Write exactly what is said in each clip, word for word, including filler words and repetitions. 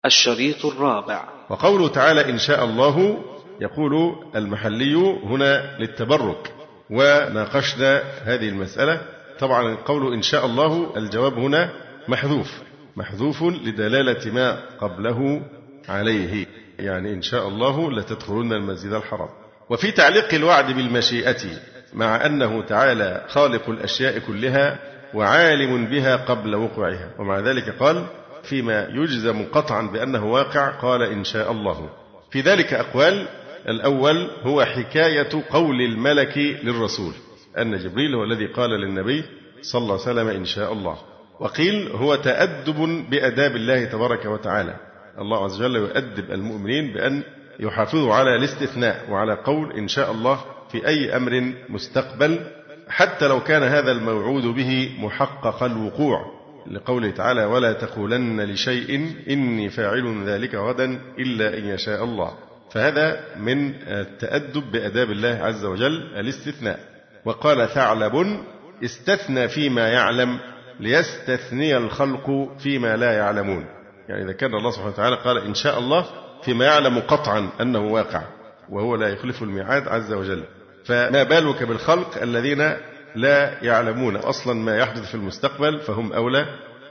الشريط الرابع. وقوله تعالى إن شاء الله، يقول المحلي هنا للتبرك، وناقشنا هذه المسألة. طبعا قوله إن شاء الله الجواب هنا محذوف محذوف لدلالة ما قبله عليه، يعني إن شاء الله لتدخلن المسجد الحرام. وفي تعليق الوعد بالمشيئة، مع أنه تعالى خالق الأشياء كلها وعالم بها قبل وقوعها، ومع ذلك قال فيما يجزم قطعا بأنه واقع قال إن شاء الله. في ذلك أقوال. الأول هو حكاية قول الملك للرسول، أن جبريل هو الذي قال للنبي صلى الله عليه وسلم إن شاء الله. وقيل هو تأدب بأداب الله تبارك وتعالى، الله عز وجل يؤدب المؤمنين بأن يحافظوا على الاستثناء وعلى قول إن شاء الله في أي أمر مستقبل، حتى لو كان هذا الموعود به محقق الوقوع، لقوله تعالى ولا تقولن لشيء إني فاعل ذلك غدا إلا إن يشاء الله. فهذا من التأدب بأداب الله عز وجل الاستثناء. وقال ثعلب استثنى فيما يعلم ليستثني الخلق فيما لا يعلمون، يعني إذا كان الله سبحانه وتعالى قال إن شاء الله فيما يعلم قطعا أنه واقع وهو لا يخلف الميعاد عز وجل، فما بالك بالخلق الذين لا يعلمون أصلا ما يحدث في المستقبل، فهم أولى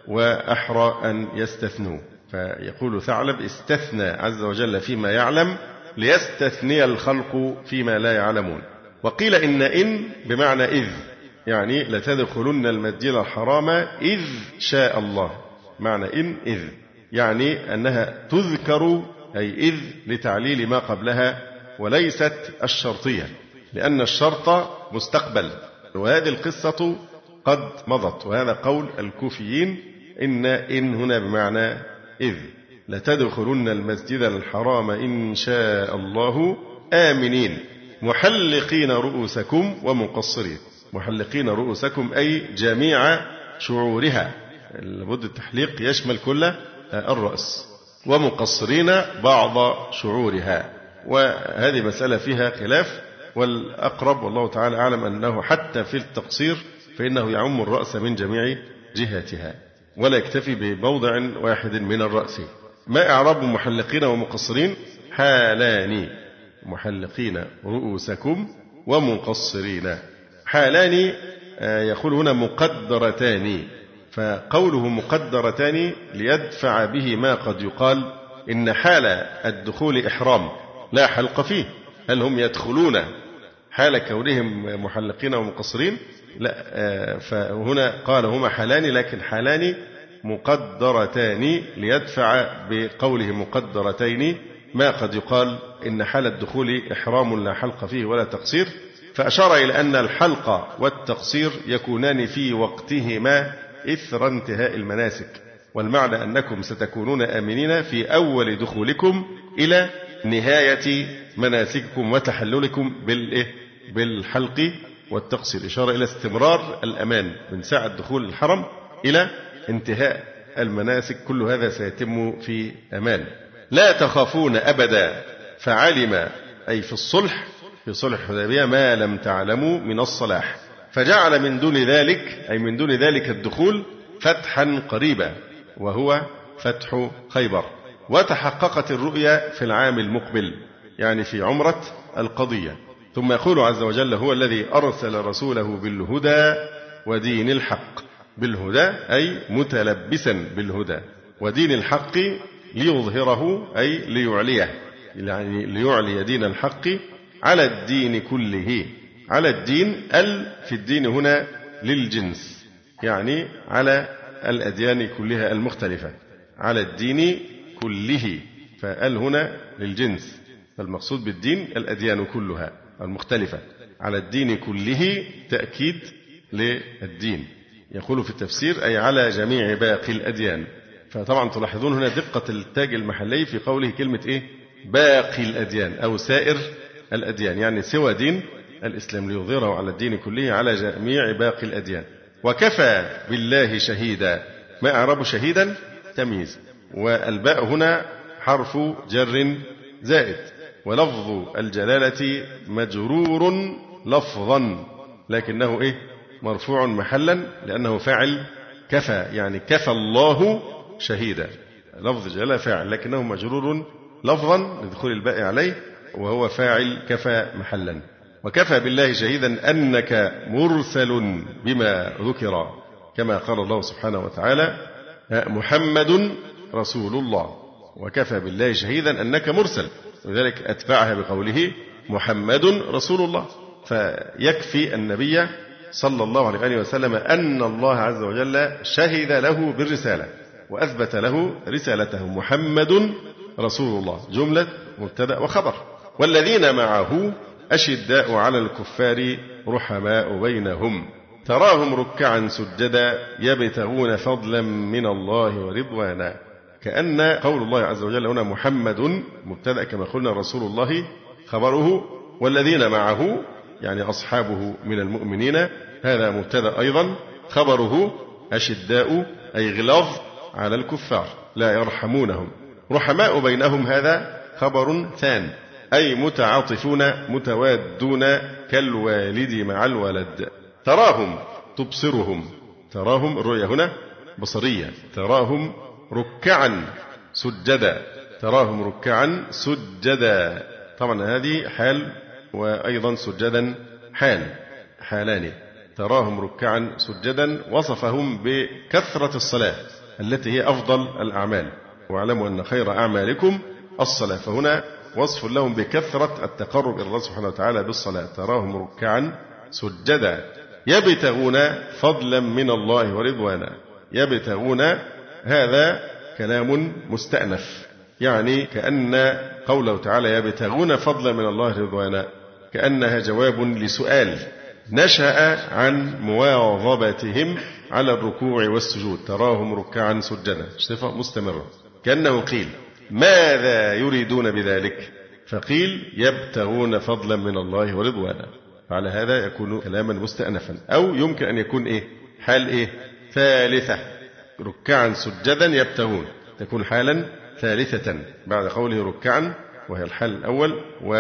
وأحرى أن يستثنوا. فيقول ثعلب استثنى عز وجل فيما يعلم ليستثني الخلق فيما لا يعلمون. وقيل إن إن بمعنى إذ، يعني لتدخلن المسجد الحرام إذ شاء الله، معنى إن إذ يعني أنها تذكر، أي إذ لتعليل ما قبلها وليست الشرطية، لأن الشرط مستقبل، وهذه القصة قد مضت. وهذا قول الكوفيين، إن إن هنا بمعنى إذ لتدخلن المسجد الحرام إن شاء الله آمنين محلقين رؤوسكم ومقصرين. محلقين رؤوسكم أي جميع شعورها، لابد التحليق يشمل كل الرأس، ومقصرين بعض شعورها. وهذه مسألة فيها خلاف، والأقرب والله تعالى أعلم أنه حتى في التقصير فإنه يعم الرأس من جميع جهاتها ولا يكتفي بموضع واحد من الرأس. ما إعراب محلقين ومقصرين؟ حالان، محلقين رؤوسكم ومقصرين. حالان يقول هنا مقدرتان، فقوله مقدرتان ليدفع به ما قد يقال إن حال الدخول إحرام لا حلق فيه، هل هم يدخلون حال كونهم محلقين ومقصرين؟ لا، فهنا قال هما حالان، لكن حالان مقدرتان ليدفع بقوله مقدرتين ما قد يقال إن حال الدخول إحرام لا حلق فيه ولا تقصير. فأشار إلى أن الحلق والتقصير يكونان في وقتهما إثر انتهاء المناسك، والمعنى أنكم ستكونون آمنين في أول دخولكم إلى نهاية مناسككم وتحللكم بالحلق والتقصير، إشارة إلى استمرار الأمان من ساعة دخول الحرم إلى انتهاء المناسك، كل هذا سيتم في أمان. لا تخافون أبدا فعلم، أي في الصلح في صلح الحديبية ما لم تعلموا من الصلاح، فجعل من دون ذلك، أي من دون ذلك الدخول فتحا قريبا وهو فتح خيبر. وتحققت الرؤيا في العام المقبل، يعني في عمرة القضية. ثم يقول عز وجل هو الذي أرسل رسوله بالهدى ودين الحق، بالهدى أي متلبسا بالهدى، ودين الحق ليظهره أي ليعليه، يعني ليعلي دين الحق على الدين كله. على الدين، ال في الدين هنا للجنس، يعني على الأديان كلها المختلفة، على الدين كله، فال هنا للجنس، فالمقصود بالدين الأديان كلها المختلفة، على الدين كله تأكيد للدين. يقول في التفسير أي على جميع باقي الأديان. فطبعا تلاحظون هنا دقة التاج المحلي في قوله كلمة إيه؟ باقي الأديان أو سائر الأديان، يعني سوى دين الإسلام، ليظهره على الدين كله على جميع باقي الأديان. وكفى بالله شهيدا، ما أعرب شهيدا؟ تمييز، والباء هنا حرف جر زائد، ولفظ الجلالة مجرور لفظا لكنه إيه؟ مرفوع محلا، لأنه فاعل كفى، يعني كفى الله شهيدا. لفظ جلالة فاعل، لكنه مجرور لفظا لدخول الباء عليه، وهو فاعل كفى محلا. وكفى بالله شهيدا أنك مرسل بما ذكر، كما قال الله سبحانه وتعالى محمد رسول الله، وكفى بالله شهيدا أنك مرسل، ولذلك أتبعها بقوله محمد رسول الله. فيكفي النبي صلى الله عليه وسلم أن الله عز وجل شهد له بالرسالة وأثبت له رسالته. محمد رسول الله جملة مبتدأ وخبر. والذين معه أشداء على الكفار رحماء بينهم تراهم ركعا سجدا يبتغون فضلا من الله ورضوانا. كأن قول الله عز وجل هنا محمد مبتدأ كما قلنا، رسول الله خبره، والذين معه يعني أصحابه من المؤمنين هذا مبتدأ أيضا، خبره أشداء أي غلاظ على الكفار لا يرحمونهم. رحماء بينهم هذا خبر ثان، أي متعاطفون متوادون كالوالد مع الولد. تراهم تبصرهم، تراهم الرؤية هنا بصرية، تراهم ركعا سجدا، تراهم ركعا سجدا. طبعا هذه حال وأيضا سجدا حال، حالان. تراهم ركعا سجدا وصفهم بكثرة الصلاة التي هي أفضل الأعمال، واعلموا أن خير أعمالكم الصلاة، فهنا وصف لهم بكثرة التقرب إلى الله سبحانه وتعالى بالصلاة. تراهم ركعا سجدا يبتغون فضلا من الله ورضوانا. يبتغون هذا كلام مستأنف، يعني كأن قوله تعالى يبتغون فضلا من الله رضوانا كأنها جواب لسؤال نشأ عن مواظبتهم على الركوع والسجود. تراهم ركعا سجدا، صفة مستمرة، كأنه قيل ماذا يريدون بذلك؟ فقيل يبتغون فضلا من الله ورضوانا. فعلى هذا يكون كلاما مستأنفا، أو يمكن أن يكون إيه؟ حال إيه؟ ثالثة. ركعا سجدا يبتغون تكون حالا ثالثة بعد قوله ركعا وهي الحال الأول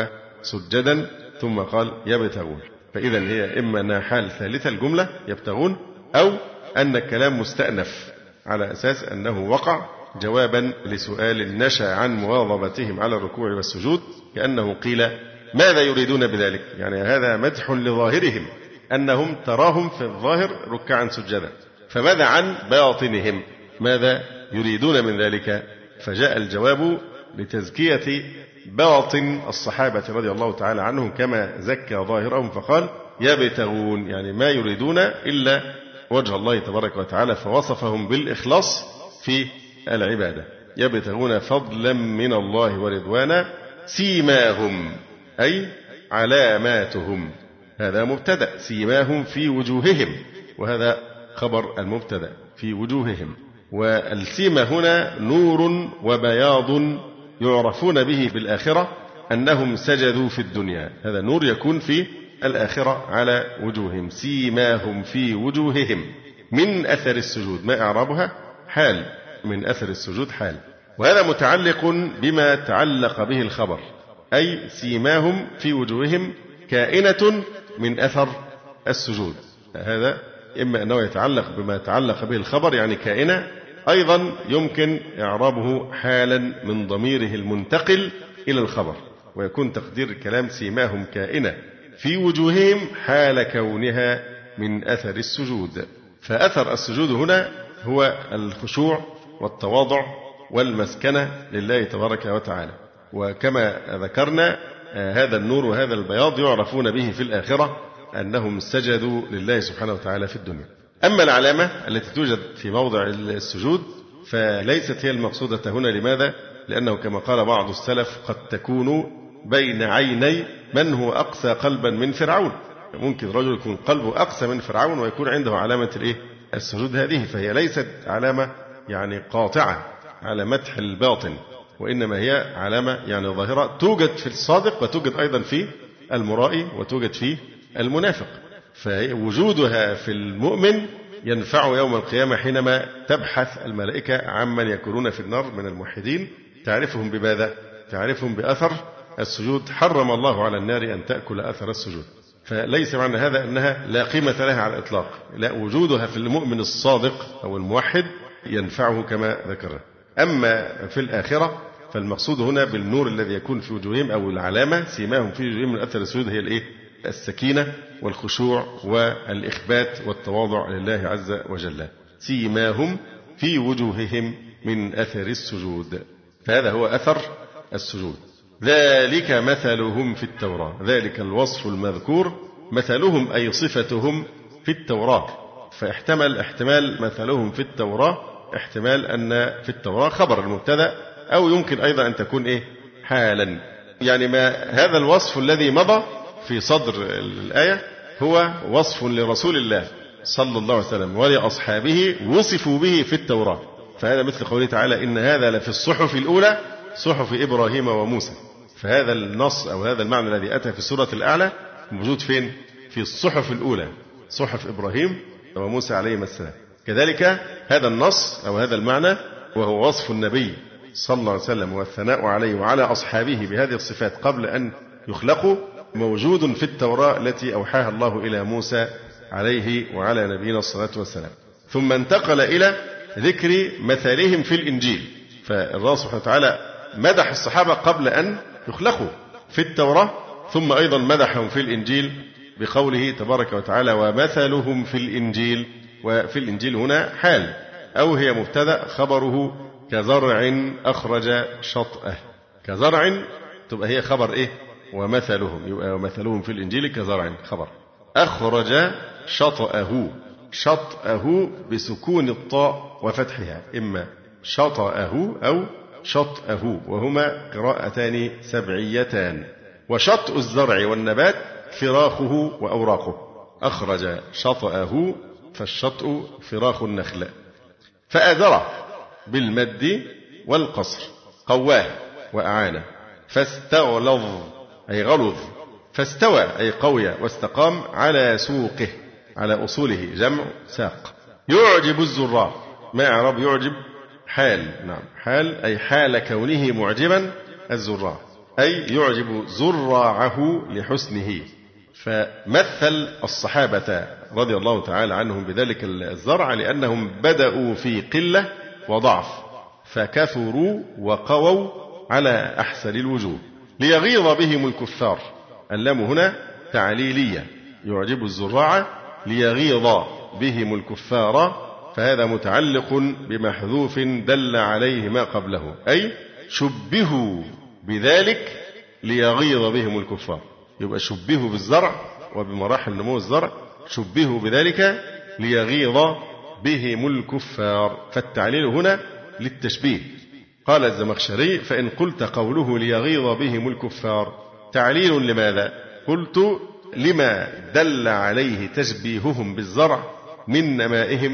وسجدا ثم قال يبتغون. فإذا هي إما أنها حال ثالثة الجملة يبتغون، أو أن الكلام مستأنف على أساس أنه وقع جوابا لسؤال نشأ عن مواظبتهم على الركوع والسجود، كأنه قيل ماذا يريدون بذلك؟ يعني هذا مدح لظاهرهم أنهم تراهم في الظاهر ركعا سجدا، فماذا عن باطنهم؟ ماذا يريدون من ذلك؟ فجاء الجواب لتزكية باطن الصحابة رضي الله تعالى عنهم كما زكى ظاهرهم، فقال يبتغون يعني ما يريدون إلا وجه الله تبارك وتعالى، فوصفهم بالإخلاص في العبادة. يبتغون فضلا من الله ورضوانا سيماهم أي علاماتهم، هذا مبتدأ، سيماهم في وجوههم، وهذا خبر المبتدأ في وجوههم. والسيمة هنا نور وبياض يعرفون به بالآخرة أنهم سجدوا في الدنيا، هذا نور يكون في الآخرة على وجوههم. سيماهم في وجوههم من أثر السجود، ما إعرابها؟ حال، من أثر السجود حال، وهذا متعلق بما تعلق به الخبر، أي سيماهم في وجوههم كائنة من أثر السجود. هذا إما أنه يتعلق بما تعلق به الخبر يعني كائنة، أيضا يمكن إعرابه حالا من ضميره المنتقل إلى الخبر، ويكون تقدير الكلام سيماهم كائنة في وجوههم حال كونها من أثر السجود. فأثر السجود هنا هو الخشوع والتواضع والمسكنة لله تبارك وتعالى، وكما ذكرنا هذا النور وهذا البياض يعرفون به في الآخرة أنهم سجدوا لله سبحانه وتعالى في الدنيا. أما العلامة التي توجد في موضع السجود فليست هي المقصودة هنا. لماذا؟ لأنه كما قال بعض السلف قد تكون بين عيني من هو أقسى قلبا من فرعون. ممكن رجل يكون قلبه أقسى من فرعون ويكون عنده علامة الإيه؟ السجود هذه، فهي ليست علامة يعني قاطعة على مدح الباطن، وإنما هي علامة يعني ظاهرة توجد في الصادق وتوجد أيضا في المرائي وتوجد في المنافق. فوجودها في المؤمن ينفع يوم القيامة حينما تبحث الملائكة عمن يكونون في النار من الموحدين، تعرفهم بماذا؟ تعرفهم بأثر السجود. حرم الله على النار أن تأكل أثر السجود. فليس معنى هذا أنها لا قيمة لها على الإطلاق، لا، وجودها في المؤمن الصادق أو الموحد ينفعه كما ذكرنا. أما في الآخرة فالمقصود هنا بالنور الذي يكون في وجوههم أو العلامة سيماهم في وجوههم من أثر السجود هي الإيه؟ السكينة والخشوع والإخبات والتواضع لله عز وجل. سيماهم في وجوههم من أثر السجود، فهذا هو أثر السجود. ذلك مثلهم في التوراة، ذلك الوصف المذكور مثلهم أي صفتهم في التوراة، فاحتمل احتمال مثلهم في التوراة احتمال أن في التوراة خبر المبتدأ، أو يمكن أيضا أن تكون إيه حالا. يعني ما هذا الوصف الذي مضى في صدر الآية هو وصف لرسول الله صلى الله عليه وسلم ولأصحابه وصفوا به في التوراة، فهذا مثل قوله تعالى إن هذا لفي الصحف الأولى صحف إبراهيم وموسى. فهذا النص أو هذا المعنى الذي أتى في السورة الأعلى موجود فين؟ في الصحف الأولى، صحف إبراهيم وموسى عليهما السلام. كذلك هذا النص أو هذا المعنى وهو وصف النبي صلى الله عليه وسلم والثناء عليه وعلى أصحابه بهذه الصفات قبل أن يخلقوا موجود في التوراة التي أوحاها الله إلى موسى عليه وعلى نبينا الصلاة والسلام. ثم انتقل إلى ذكر مثالهم في الإنجيل، فالله سبحانه وتعالى مدح الصحابة قبل أن يخلقوا في التوراة، ثم أيضا مدحهم في الإنجيل بقوله تبارك وتعالى ومثلهم في الإنجيل. وفي الإنجيل هنا حال أو هي مبتدأ خبره كزرع أخرج شطأه، كزرع تبقى هي خبر إيه ومثلهم، يبقى ومثلهم في الإنجيل كزرع خبر أخرج شطأه، شطأه بسكون الطاء وفتحها، إما شطأه أو شطأه، وهما قراءتان سبعيتان. وشطء الزرع والنبات فراخه وأوراقه، أخرج شطأه فالشطء فراخ النخل. فأذره بالمد والقصر، قواه وأعانه. فاستغلظ أي غلظ، فاستوى أي قوي واستقام على سوقه، على أصوله، جمع ساق. يعجب الزراع، ما إعراب يعجب؟ حال، نعم حال أي حال كونه معجبا الزراع، أي يعجب زراعه لحسنه. فمثل الصحابة رضي الله تعالى عنهم بذلك الزرع لأنهم بدأوا في قلة وضعف فكثروا وقووا على أحسن الوجوه ليغيظ بهم الكفار. اللام هنا تعليلية، يعجب الزراع ليغيظ بهم الكفار، فهذا متعلق بمحذوف دل عليه ما قبله، أي شبهوا بذلك ليغيظ بهم الكفار. يبقى شبهوا بالزرع وبمراحل نمو الزرع، شبهوا بذلك ليغيظ بهم الكفار، فالتعليل هنا للتشبيه. قال الزمخشري فإن قلت قوله ليغيظ بهم الكفار تعليل لماذا؟ قلت لما دل عليه تشبيههم بالزرع من نمائهم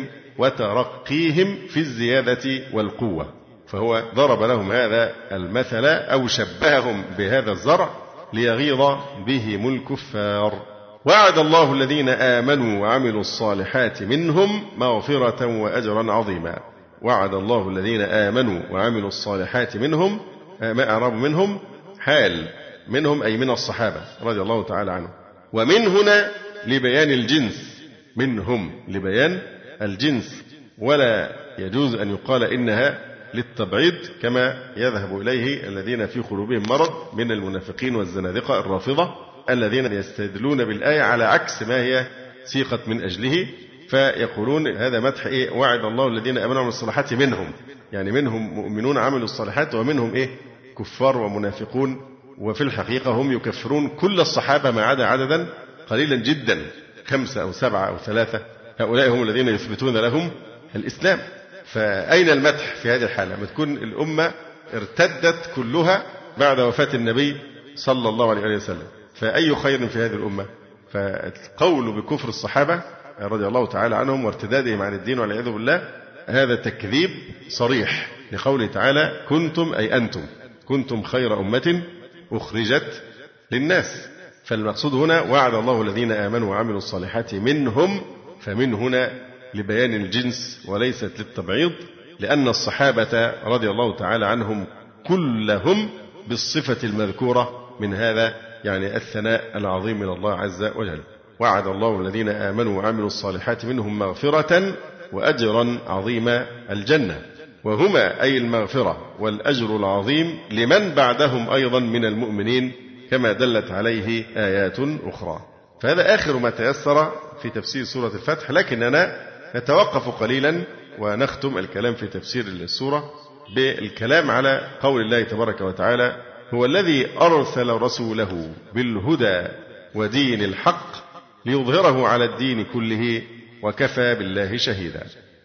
وترقيهم في الزيادة والقوة، فهو ضرب لهم هذا المثل أو شبههم بهذا الزرع ليغيظ بهم الكفار. وعد الله الذين آمنوا وعملوا الصالحات منهم مغفرة وأجرا عظيما. وعد الله الذين آمنوا وعملوا الصالحات منهم، ما أعرب منهم؟ حال، منهم أي من الصحابة رضي الله تعالى عنهم. ومن هنا لبيان الجنس، منهم لبيان الجنس، ولا يجوز أن يقال إنها للتبعيض كما يذهب إليه الذين في قلوبهم مرض من المنافقين والزنادقة الرافضة الذين يستدلون بالآية على عكس ما هي سيقت من أجله، فيقولون هذا مدح إيه؟ وعد الله الذين آمنوا وعملوا الصالحات منهم، يعني منهم مؤمنون عملوا الصالحات ومنهم إيه؟ كفار ومنافقون، وفي الحقيقة هم يكفرون كل الصحابة ما عدا عددا قليلا جدا، خمسة أو سبعة أو ثلاثة، هؤلاء هم الذين يثبتون لهم الإسلام. فأين المدح في هذه الحالة؟ لما تكون الأمة ارتدت كلها بعد وفاة النبي صلى الله عليه وسلم، فأي خير في هذه الأمة؟ فالقول بكفر الصحابة رضي الله تعالى عنهم وارتدادهم عن الدين والعياذ بالله هذا تكذيب صريح لقوله تعالى كنتم أي أنتم كنتم خير أمة أخرجت للناس. فالمقصود هنا وعد الله الذين آمنوا وعملوا الصالحات منهم، فمن هنا لبيان الجنس وليست للتبعيض، لأن الصحابة رضي الله تعالى عنهم كلهم بالصفة المذكورة من هذا يعني الثناء العظيم من الله عز وجل. وعد الله الذين آمنوا وعملوا الصالحات منهم مغفرة وأجرا عظيما الجنة. وهما أي المغفرة والأجر العظيم لمن بعدهم أيضا من المؤمنين كما دلت عليه آيات أخرى. فهذا آخر ما تيسر في تفسير سورة الفتح، لكننا نتوقف قليلا ونختم الكلام في تفسير السورة بالكلام على قول الله تبارك وتعالى: هو الذي أرسل رسوله بالهدى ودين الحق ليظهره على الدين كله وكفى بالله شهيدا.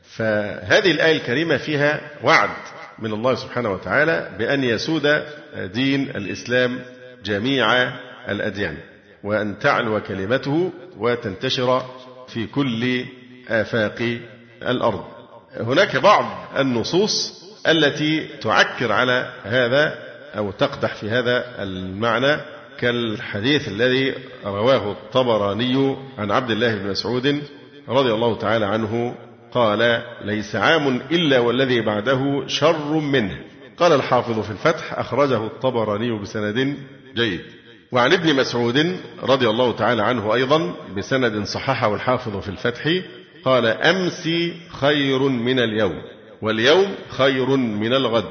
فهذه الآية الكريمة فيها وعد من الله سبحانه وتعالى بأن يسود دين الإسلام جميع الأديان، وأن تعلو كلمته وتنتشر في كل آفاق الأرض. هناك بعض النصوص التي تعكر على هذا أو تقدح في هذا المعنى، كالحديث الذي رواه الطبراني عن عبد الله بن مسعود رضي الله تعالى عنه قال: ليس عام إلا والذي بعده شر منه. قال الحافظ في الفتح: أخرجه الطبراني بسند جيد. وعن ابن مسعود رضي الله تعالى عنه أيضا بسند صححه الحافظ في الفتح قال: أمس خير من اليوم، واليوم خير من الغد،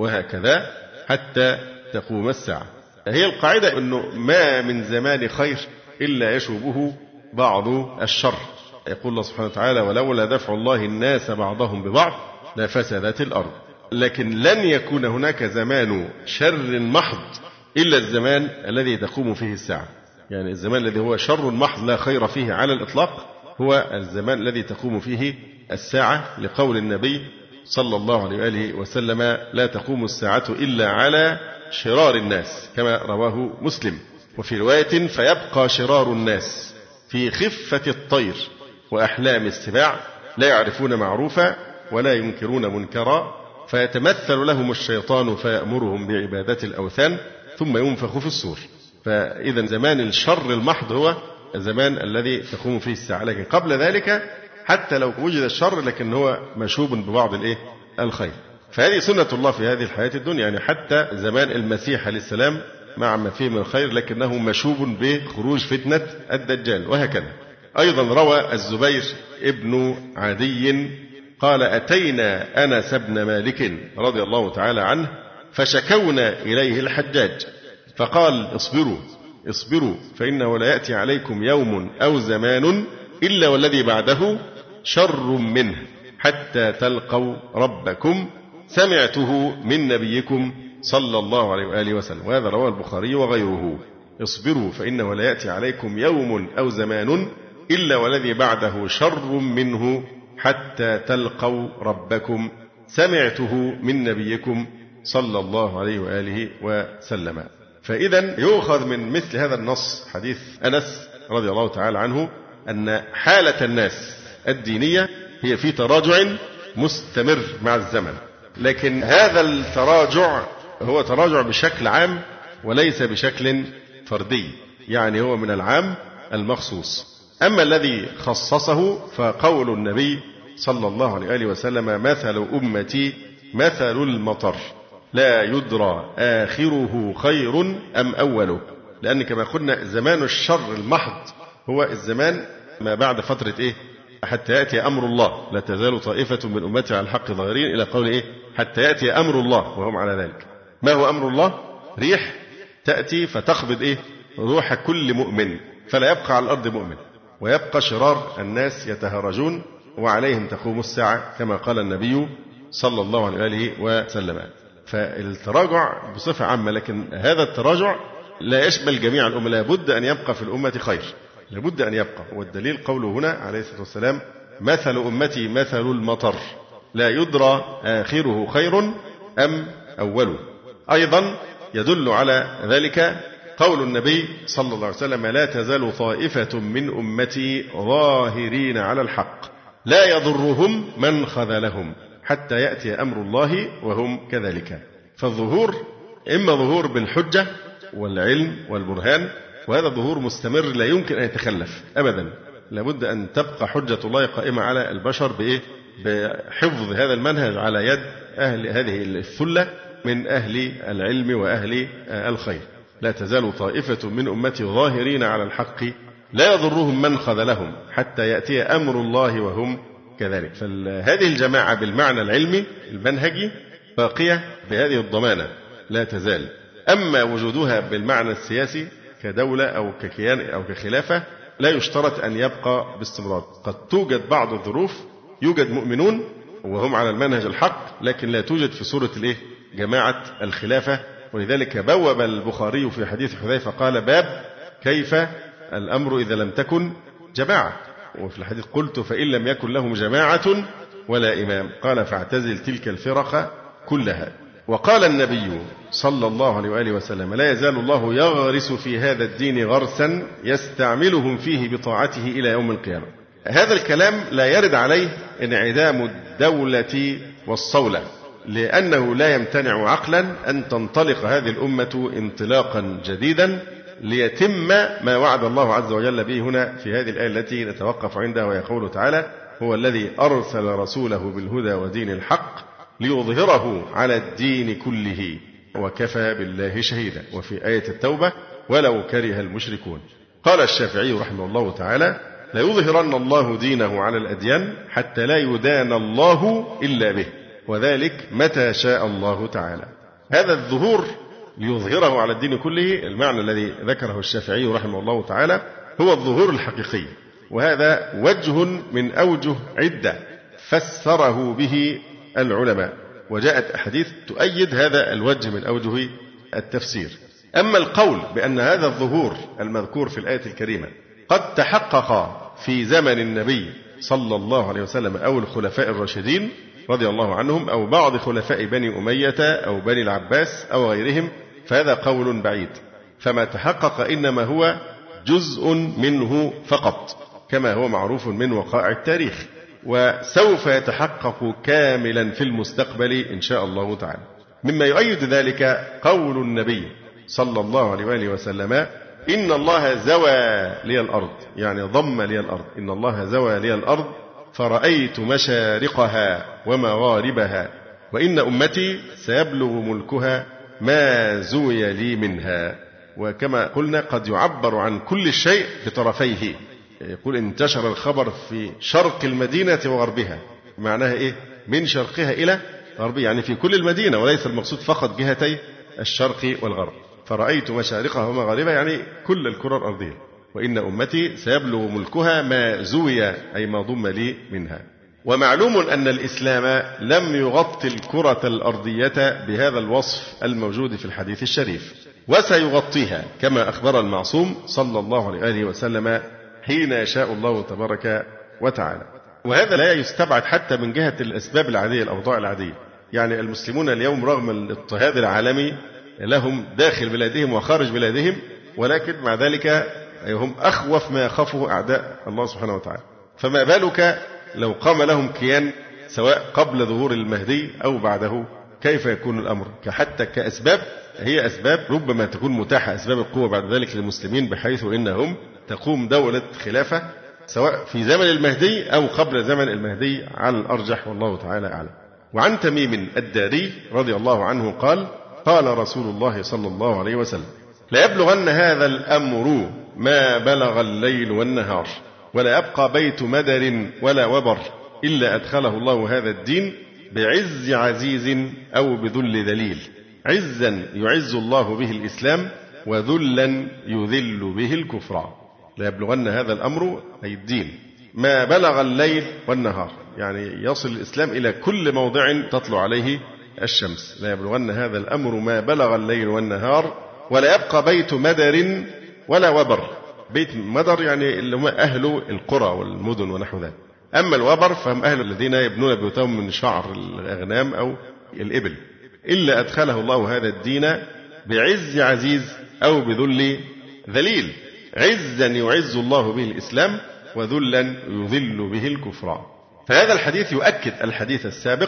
وهكذا حتى تقوم الساعة. هي القاعدة أنه ما من زمان خير إلا يشوبه بعض الشر. يقول الله سبحانه وتعالى: ولولا دفع الله الناس بعضهم ببعض لفسدت الأرض. لكن لن يكون هناك زمان شر محض إلا الزمان الذي تقوم فيه الساعة. يعني الزمان الذي هو شر محض لا خير فيه على الإطلاق هو الزمان الذي تقوم فيه الساعة، لقول النبي صلى الله عليه وآله وسلم: لا تقوم الساعة إلا على شرار الناس، كما رواه مسلم. وفي رواية: فيبقى شرار الناس في خفة الطير وأحلام السباع، لا يعرفون معروفا ولا ينكرون منكرا، فيتمثل لهم الشيطان فيأمرهم بعبادة الأوثان ثم ينفخ في الصور. فإذا زمان الشر المحض هو الزمان الذي تقوم فيه الساعة. لكن قبل ذلك حتى لو وجد الشر لكن هو مشوب ببعض الإيه؟ الخير. فهذه سنة الله في هذه الحياة الدنيا. يعني حتى زمان المسيح عليه السلام مع ما فيه من الخير لكنه مشوب بخروج فتنة الدجال، وهكذا. أيضا روى الزبير ابن عدي قال: أتينا أنس بن مالك رضي الله تعالى عنه فشكونا إليه الحجاج فقال: اصبروا اصبروا فإنه لا يأتي عليكم يوم أو زمان إلا والذي بعده شر منه حتى تلقوا ربكم سمعته من نبيكم صلى الله عليه وآله وسلم. وهذا رواه البخاري وغيره. اصبروا فإنه لا يأتي عليكم يوم أو زمان إلا والذي بعده شر منه حتى تلقوا ربكم سمعته من نبيكم صلى الله عليه وآله وسلم. فإذا يؤخذ من مثل هذا النص حديث أنس رضي الله تعالى عنه أن حالة الناس الدينية هي في تراجع مستمر مع الزمن، لكن هذا التراجع هو تراجع بشكل عام وليس بشكل فردي، يعني هو من العام المخصوص. أما الذي خصصه فقول النبي صلى الله عليه وسلم: مثل أمتي مثل المطر لا يدرى آخره خير أم أوله. لأن كما قلنا زمان الشر المحض هو الزمان ما بعد فترة إيه؟ حتى يأتي أمر الله، لا تزال طائفة من أمتي على الحق ظاهرين، إلى قول إيه؟ حتى يأتي أمر الله وهم على ذلك. ما هو أمر الله؟ ريح تأتي فتقبض إيه؟ روح كل مؤمن، فلا يبقى على الأرض مؤمن، ويبقى شرار الناس يتهرجون وعليهم تقوم الساعة كما قال النبي صلى الله عليه وسلم. فالتراجع بصفة عامة، لكن هذا التراجع لا يشمل جميع الأمة، لابد أن يبقى في الأمة خير، لابد أن يبقى. والدليل قوله هنا عليه الصلاة والسلام: مثل أمتي مثل المطر لا يدرى آخره خير أم أوله. أيضا يدل على ذلك قول النبي صلى الله عليه وسلم: لا تزال طائفة من أمتي ظاهرين على الحق لا يضرهم من خذلهم حتى يأتي أمر الله وهم كذلك. فالظهور إما ظهور بالحجة والعلم والبرهان، وهذا الظهور مستمر لا يمكن أن يتخلف أبدا، لابد أن تبقى حجة الله قائمة على البشر بإيه؟ بحفظ هذا المنهج على يد أهل هذه الثلة من أهل العلم وأهل الخير. لا تزال طائفة من أمتي ظاهرين على الحق لا يضرهم من خذلهم حتى يأتي أمر الله وهم كذلك. فهذه الجماعة بالمعنى العلمي المنهجي باقية بهذه الضمانة لا تزال. أما وجودها بالمعنى السياسي كدولة أو ككيان أو كخلافة لا يشترط أن يبقى باستمرار. قد توجد بعض الظروف يوجد مؤمنون وهم على المنهج الحق، لكن لا توجد في صورة الإيه؟ جماعة الخلافة. ولذلك بوب البخاري في حديث حذيفة قال: باب كيف الأمر إذا لم تكن جماعة. وفي الحديث قلت: فإن لم يكن لهم جماعة ولا إمام، قال: فاعتزل تلك الفرق كلها. وقال النبي صلى الله عليه وآله وسلم: لا يزال الله يغرس في هذا الدين غرسا يستعملهم فيه بطاعته إلى يوم القيامة. هذا الكلام لا يرد عليه انعدام الدولة والصولة، لأنه لا يمتنع عقلا أن تنطلق هذه الأمة انطلاقا جديدا ليتم ما وعد الله عز وجل به هنا في هذه الآية التي نتوقف عندها، وهي قوله تعالى: هو الذي أرسل رسوله بالهدى ودين الحق ليظهره على الدين كله وكفى بالله شهيدا. وفي آية التوبة: ولو كره المشركون. قال الشافعي رحمه الله تعالى: ليظهرن الله دينه على الأديان حتى لا يدان الله إلا به، وذلك متى شاء الله تعالى. هذا الظهور ليظهره على الدين كله، المعنى الذي ذكره الشافعي رحمه الله تعالى هو الظهور الحقيقي، وهذا وجه من أوجه عدة فسره به العلماء، وجاءت أحاديث تؤيد هذا الوجه من أوجه التفسير. أما القول بأن هذا الظهور المذكور في الآية الكريمة قد تحقق في زمن النبي صلى الله عليه وسلم أو الخلفاء الراشدين رضي الله عنهم أو بعض خلفاء بني أمية أو بني العباس أو غيرهم، فهذا قول بعيد. فما تحقق إنما هو جزء منه فقط، كما هو معروف من وقائع التاريخ، وسوف يتحقق كاملا في المستقبل إن شاء الله تعالى. مما يؤيد ذلك قول النبي صلى الله عليه وآله وسلم: إن الله زوى لي الأرض، يعني ضم لي الأرض، إن الله زوى لي الأرض فرأيت مشارقها ومغاربها، وإن أمتي سيبلغ ملكها ما زوي لي منها. وكما قلنا قد يعبر عن كل شيء بطرفيه. يقول: انتشر الخبر في شرق المدينة وغربها. معناها إيه؟ من شرقها إلى غربها، يعني في كل المدينة، وليس المقصود فقط جهتي الشرق والغرب. فرأيت مشارقها ومغاربها يعني كل الكرة الأرضية. وإن أمتي سيبلغ ملكها ما زوي أي ما ضم لي منها. ومعلوم أن الإسلام لم يغطي الكرة الأرضية بهذا الوصف الموجود في الحديث الشريف، وسيغطيها كما أخبر المعصوم صلى الله عليه وسلم حين يشاء الله تبارك وتعالى. وهذا لا يستبعد حتى من جهة الأسباب العادية، الأوضاع العادية. يعني المسلمون اليوم رغم الاضطهاد العالمي لهم داخل بلادهم وخارج بلادهم، ولكن مع ذلك هم أخوف ما يخافه أعداء الله سبحانه وتعالى. فما بالك لو قام لهم كيان سواء قبل ظهور المهدي أو بعده، كيف يكون الأمر؟ حتى كأسباب هي أسباب ربما تكون متاحة، أسباب القوة بعد ذلك للمسلمين، بحيث إنهم تقوم دولة خلافة سواء في زمن المهدي أو قبل زمن المهدي على الأرجح، والله تعالى أعلم. وعن تميم الداري رضي الله عنه قال: قال رسول الله صلى الله عليه وسلم: لا يبلغن هذا الأمر ما بلغ الليل والنهار، ولا يبقى بيت مدر ولا وبر إلا أدخله الله هذا الدين بعز عزيز أو بذل ذليل. عزا يعز الله به الإسلام، وذلا يذل به الكفر. لا يبلغن هذا الأمر أي الدين ما بلغ الليل والنهار، يعني يصل الإسلام إلى كل موضع تطلع عليه الشمس. لا يبلغن هذا الأمر ما بلغ الليل والنهار، ولا يبقى بيت مدر ولا وبر. بيت مدر يعني اللي هم أهل القرى والمدن ونحو ذلك، أما الوبر فهم أهل الذين يبنون بيوتهم من شعر الأغنام أو الإبل. إلا أدخله الله هذا الدين بعز عزيز أو بذل ذليل. عزا يعز الله به الإسلام، وذلا يذل به الكفر. فهذا الحديث يؤكد الحديث السابق،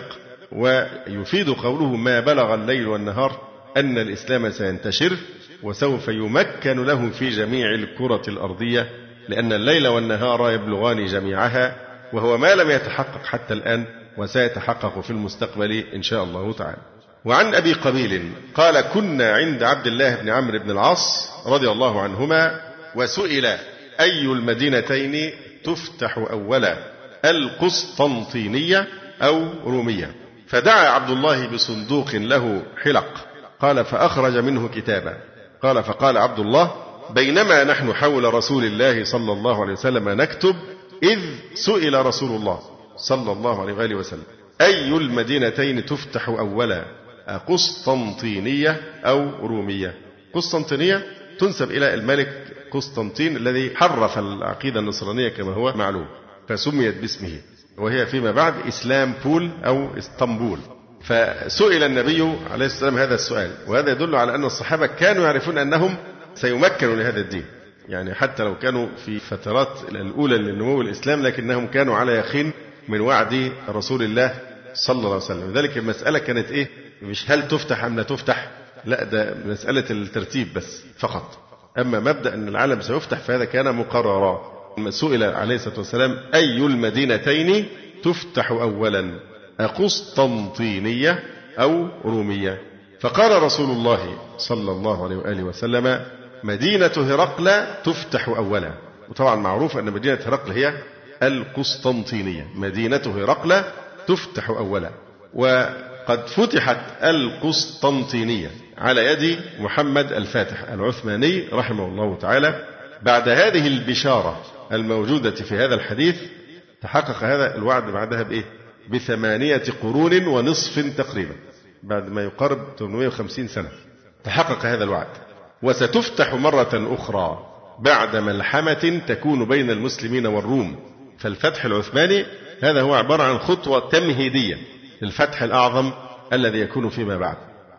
ويفيد قوله ما بلغ الليل والنهار أن الإسلام سينتشر وسوف يمكن له في جميع الكرة الأرضية، لأن الليل والنهار يبلغان جميعها، وهو ما لم يتحقق حتى الآن وسيتحقق في المستقبل إن شاء الله تعالى. وعن أبي قبيل قال: كنا عند عبد الله بن عمرو بن العاص رضي الله عنهما، وسئل أي المدينتين تفتح أولا، القسطنطينية أو رومية. فدعا عبد الله بصندوق له حلق، قال فأخرج منه كتابا. قال فقال عبد الله بينما نحن حول رسول الله صلى الله عليه وسلم نكتب إذ سئل رسول الله صلى الله عليه وآله وسلم أي المدينتين تفتح أولا قسطنطينية أو رومية. قسطنطينية تنسب إلى الملك قسطنطين الذي حرف العقيدة النصرانية كما هو معلوم فسميت باسمه، وهي فيما بعد إسلام بول أو اسطنبول. فسئل النبي عليه الصلاة والسلام هذا السؤال، وهذا يدل على أن الصحابة كانوا يعرفون أنهم سيمكنوا لهذا الدين، يعني حتى لو كانوا في فترات الأولى لنمو الإسلام لكنهم كانوا على يقين من وعد رسول الله صلى الله عليه وسلم. لذلك المسألة كانت إيه؟ مش هل تفتح أم لا تفتح، لا ده مسألة الترتيب بس فقط. أما مبدأ أن العالم سيفتح فهذا كان مقررا. سئل عليه الصلاة والسلام أي المدينتين تفتح أولا أقسطنطينية أو رومية؟ فقال رسول الله صلى الله عليه وآله وسلم مدينة هرقل تفتح أولا. وطبعا معروف أن مدينة هرقل هي القسطنطينية، مدينة هرقل تفتح أولا. وقد فتحت القسطنطينية على يد محمد الفاتح العثماني رحمه الله تعالى. بعد هذه البشارة الموجودة في هذا الحديث تحقق هذا الوعد بعدها بإيه؟ بثمانية قرون ونصف تقريبا، بعد ما يقارب ثمانمائة وخمسين سنة تحقق هذا الوعد. وستفتح مرة أخرى بعد ملحمة تكون بين المسلمين والروم. فالفتح العثماني هذا هو عبارة عن خطوة تمهيدية للفتح الأعظم الذي يكون فيما بعد.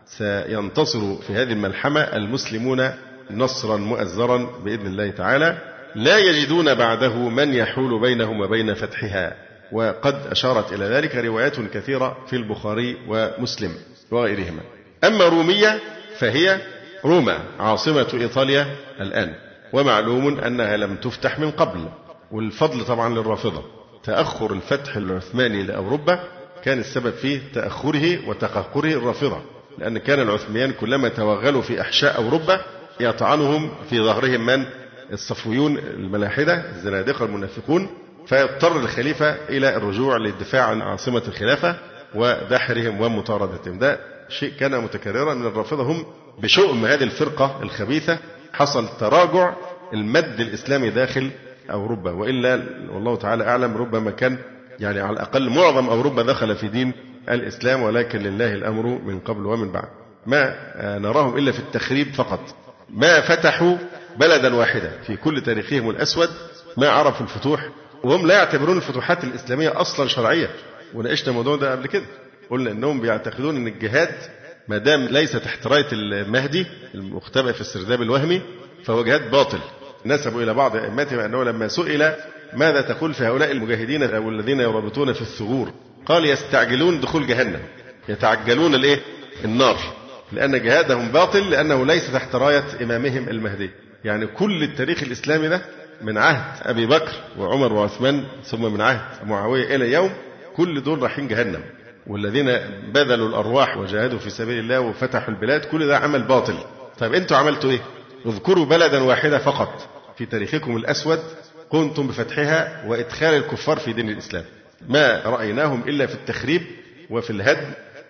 سينتصر في هذه الملحمة المسلمون نصرا مؤزرا بإذن الله تعالى، لا يجدون بعده من يحول بينهم وبين فتحها. وقد أشارت إلى ذلك روايات كثيرة في البخاري ومسلم وغيرهما. أما رومية فهي روما عاصمة إيطاليا الآن، ومعلوم أنها لم تفتح من قبل، والفضل طبعا للرافضة. تأخر الفتح العثماني لأوروبا كان السبب في تأخره وتقهقره الرافضة، لأن كان العثمانيين كلما توغلوا في أحشاء أوروبا يطعنهم في ظهرهم من الصفويون الملاحدة الزنادقة المنافقون، فيضطر الخليفة إلى الرجوع للدفاع عن عاصمة الخلافة ودحرهم ومطاردتهم. ده شيء كان متكررا من الرافضة، هم بشؤم هذه الفرقة الخبيثة حصل تراجع المد الإسلامي داخل أوروبا. وإلا والله تعالى أعلم ربما كان يعني على الأقل معظم أوروبا دخل في دين الإسلام، ولكن لله الأمر من قبل ومن بعد. ما نراهم إلا في التخريب فقط، ما فتحوا بلدا واحدا في كل تاريخهم الأسود، ما عرفوا الفتوح، وهم لا يعتبرون الفتوحات الإسلامية أصلا شرعية. وناقشنا الموضوع ده قبل كده، قلنا أنهم بيعتقدون أن الجهاد ما دام ليس تحت راية المهدي المختبئ في السرداب الوهمي فهو جهاد باطل. نسبوا إلى بعض أئمتهم أنه لما سئل ماذا تقول في هؤلاء المجاهدين أو الذين يرابطون في الثغور، قال يستعجلون دخول جهنم، يتعجلون الإيه؟ النار، لأن جهادهم باطل لأنه ليس تحت راية إمامهم المهدي. يعني كل التاريخ الإسلامي ده من عهد أبي بكر وعمر وعثمان ثم من عهد معاوية إلى يوم كل دول رايحين جهنم، والذين بذلوا الأرواح وجاهدوا في سبيل الله وفتحوا البلاد كل ده عمل باطل. طيب أنتوا عملتوا إيه؟ اذكروا بلدا واحدة فقط في تاريخكم الأسود قمتم بفتحها وإدخال الكفار في دين الإسلام، ما رأيناهم إلا في التخريب وفي الهدم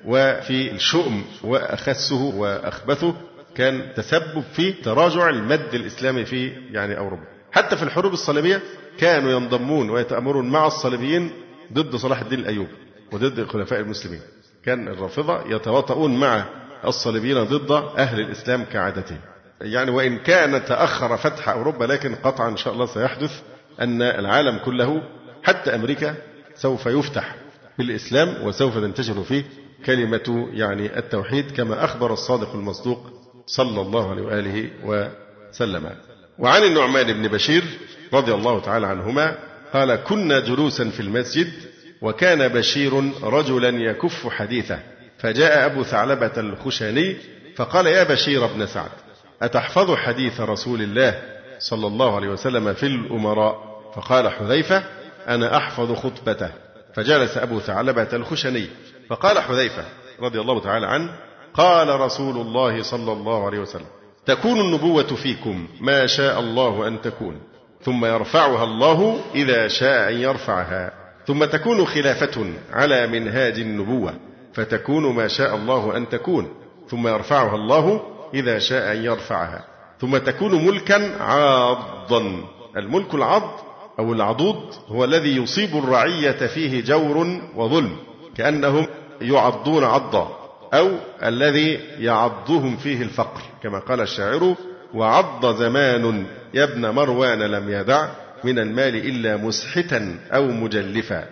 وفي الشؤم، وأخسه وأخبثه كان تسبب في تراجع المد الإسلامي في يعني أوروبا. حتى في الحروب الصليبية كانوا ينضمون ويتأمرون مع الصليبيين ضد صلاح الدين الأيوبي وضد الخلفاء المسلمين. كان الرافضة يتواطؤون مع الصليبيين ضد أهل الإسلام كعادتهم. يعني وإن كان تأخر فتح أوروبا لكن قطعا إن شاء الله سيحدث أن العالم كله حتى أمريكا سوف يفتح بالإسلام وسوف تنتشر فيه كلمة يعني التوحيد كما أخبر الصادق المصدوق صلى الله عليه وآله وسلم. وعن النعمان بن بشير رضي الله تعالى عنهما قال كنا جلوسا في المسجد وكان بشير رجلا يكف حديثه، فجاء أبو ثعلبة الخشني فقال يا بشير بن سعد أتحفظ حديث رسول الله صلى الله عليه وسلم في الأمراء؟ فقال حذيفة أنا أحفظ خطبته. فجلس أبو ثعلبة الخشني فقال حذيفة رضي الله تعالى عنه قال رسول الله صلى الله عليه وسلم تكون النبوة فيكم ما شاء الله أن تكون، ثم يرفعها الله إذا شاء أن يرفعها، ثم تكون خلافة على منهاج النبوة فتكون ما شاء الله أن تكون، ثم يرفعها الله إذا شاء أن يرفعها. ثم تكون ملكا عاضا. الملك العض أو العضوض هو الذي يصيب الرعية فيه جور وظلم، كأنهم يعضون عضا، أو الذي يعضهم فيه الفقر، كما قال الشاعر: وعض زمان يا ابن مروان لم يدع من المال إلا مسحتا أو مجلفا.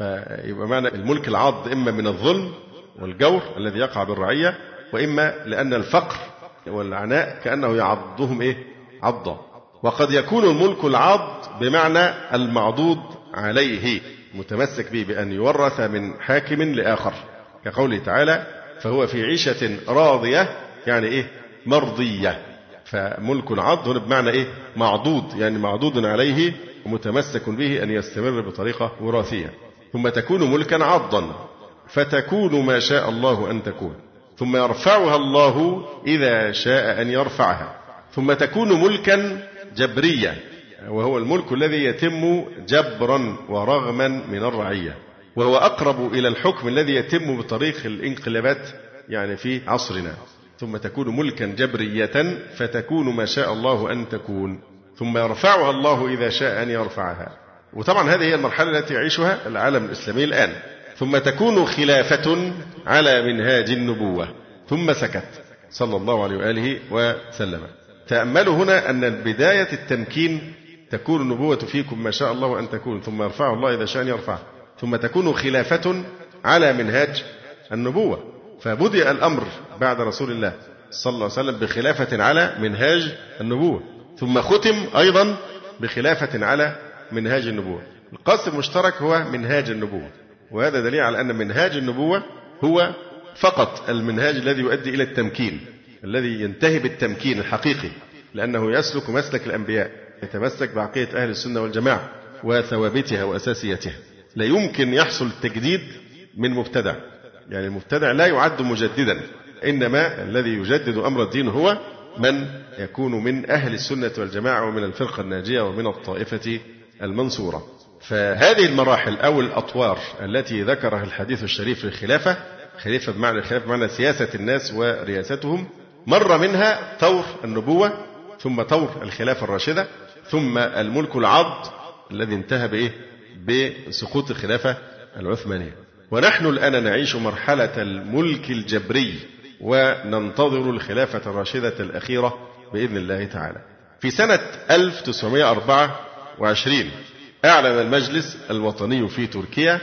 فيبقى معنى الملك العض إما من الظلم والجور الذي يقع بالرعية، وإما لأن الفقر والعناء كأنه يعضهم إيه؟ عضا. وقد يكون الملك العض بمعنى المعضوض عليه، متمسك به بأن يورث من حاكم لآخر، كقوله تعالى: فهو في عيشة راضية، يعني إيه؟ مرضية. فملك العض هنا بمعنى إيه؟ معضوض، يعني معضوض عليه ومتمسك به أن يستمر بطريقة وراثية. ثم تكون ملكا عضا فتكون ما شاء الله أن تكون، ثم يرفعها الله إذا شاء أن يرفعها. ثم تكون ملكا جبريا، وهو الملك الذي يتم جبرا ورغما من الرعية، وهو أقرب إلى الحكم الذي يتم بطريق الانقلابات يعني في عصرنا. ثم تكون ملكا جبرية فتكون ما شاء الله أن تكون، ثم يرفعها الله إذا شاء أن يرفعها. وطبعا هذه هي المرحلة التي يعيشها العالم الإسلامي الآن. ثم تكون خلافة على منهاج النبوة، ثم سكت صلى الله عليه وآله وسلم. تأملوا هنا أن بداية التمكين تكون النبوة فيكم ما شاء الله أن تكون، ثم يرفعه الله إذا شاء أن يرفعه، ثم تكون خلافة على منهاج النبوة. فبدأ الأمر بعد رسول الله صلى الله عليه وسلم بخلافة على منهاج النبوة، ثم ختم أيضا بخلافة على منهاج النبوة. القاسم المشترك هو منهاج النبوة، وهذا دليل على أن منهاج النبوة هو فقط المنهاج الذي يؤدي إلى التمكين، الذي ينتهي بالتمكين الحقيقي، لأنه يسلك مسلك الأنبياء، يتمسك بعقيدة أهل السنة والجماعة وثوابتها وأساسيتها. لا يمكن يحصل تجديد من مبتدع، يعني المبتدع لا يعد مجددا، إنما الذي يجدد أمر الدين هو من يكون من أهل السنة والجماعة ومن الفرقة الناجية ومن الطائفة المنصورة. فهذه المراحل أو الأطوار التي ذكرها الحديث الشريف للخلافة، خليفة بمعنى الخلافة بمعنى سياسة الناس ورياستهم، مر منها طور النبوة، ثم طور الخلافة الراشدة، ثم الملك العض الذي انتهى بإيه؟ بسقوط الخلافة العثمانية. ونحن الآن نعيش مرحلة الملك الجبري، وننتظر الخلافة الراشدة الأخيرة بإذن الله تعالى. في سنة ألف وتسعمائة وأربعة وعشرين أعلن المجلس الوطني في تركيا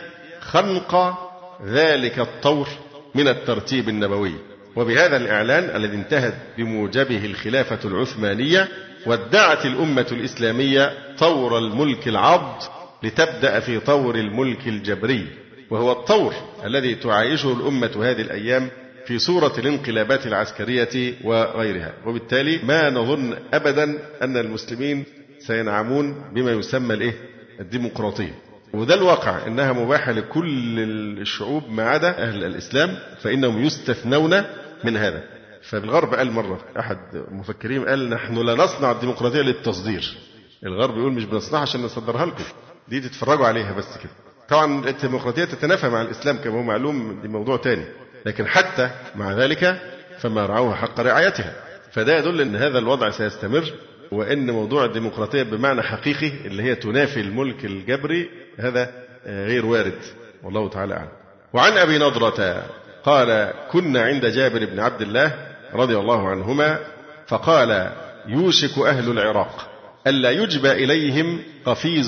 خنق ذلك الطور من الترتيب النبوي، وبهذا الإعلان الذي انتهت بموجبه الخلافة العثمانية وادعت الأمة الإسلامية طور الملك العض لتبدأ في طور الملك الجبري، وهو الطور الذي تعايشه الأمة هذه الأيام في صورة الانقلابات العسكرية وغيرها. وبالتالي ما نظن أبدا أن المسلمين سينعمون بما يسمى الإيه؟ الديمقراطية، وده الواقع، إنها مباحة لكل الشعوب ما عدا أهل الإسلام، فإنهم يستثنون من هذا. فالغرب قال مرة أحد مفكرين قال: نحن لا نصنع الديمقراطية للتصدير. الغرب يقول مش بنصنعها عشان نصدرها لكم، دي تتفرجوا عليها بس كده. طبعا الديمقراطية تتنافى مع الإسلام كما هو معلوم، دي موضوع تاني، لكن حتى مع ذلك فما رعوها حق رعايتها. فده يدل أن هذا الوضع سيستمر، وأن موضوع الديمقراطية بمعنى حقيقي اللي هي تنافي الملك الجبري هذا غير وارد، والله تعالى أعلم. وعن أبي نضرة قال: كنا عند جابر بن عبد الله رضي الله عنهما فقال: يوشك أهل العراق ألا يجبى إليهم قفيز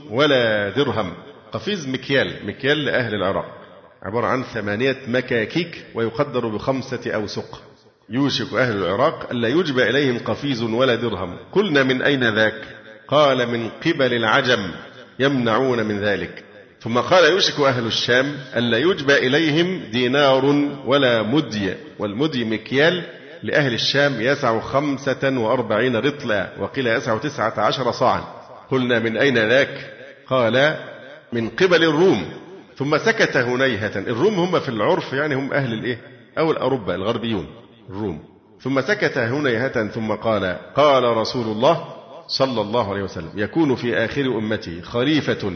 ولا درهم. قفيز مكيال، مكيال لأهل العراق عبارة عن ثمانية مكاكيك ويقدر بخمسة أوسق. يوشك أهل العراق ألا يجبى إليهم قفيز ولا درهم. قلنا: من أين ذاك؟ قال: من قبل العجم يمنعون من ذلك. ثم قال: يوشك أهل الشام ألا يجبى إليهم دينار ولا مدي. والمدي مكيال لأهل الشام يسع خمسة وأربعين رطلا، وقيل يسع تسعة عشر صاعا. قلنا: من أين ذاك؟ قال: من قبل الروم. ثم سكت هنيهة. الروم هم في العرف يعني هم أهل الإيه؟ أو الأوروبا الغربيون الروم. ثم سكت هنيهة ثم قال: قال رسول الله صلى الله عليه وسلم: يكون في آخر أمتي خليفة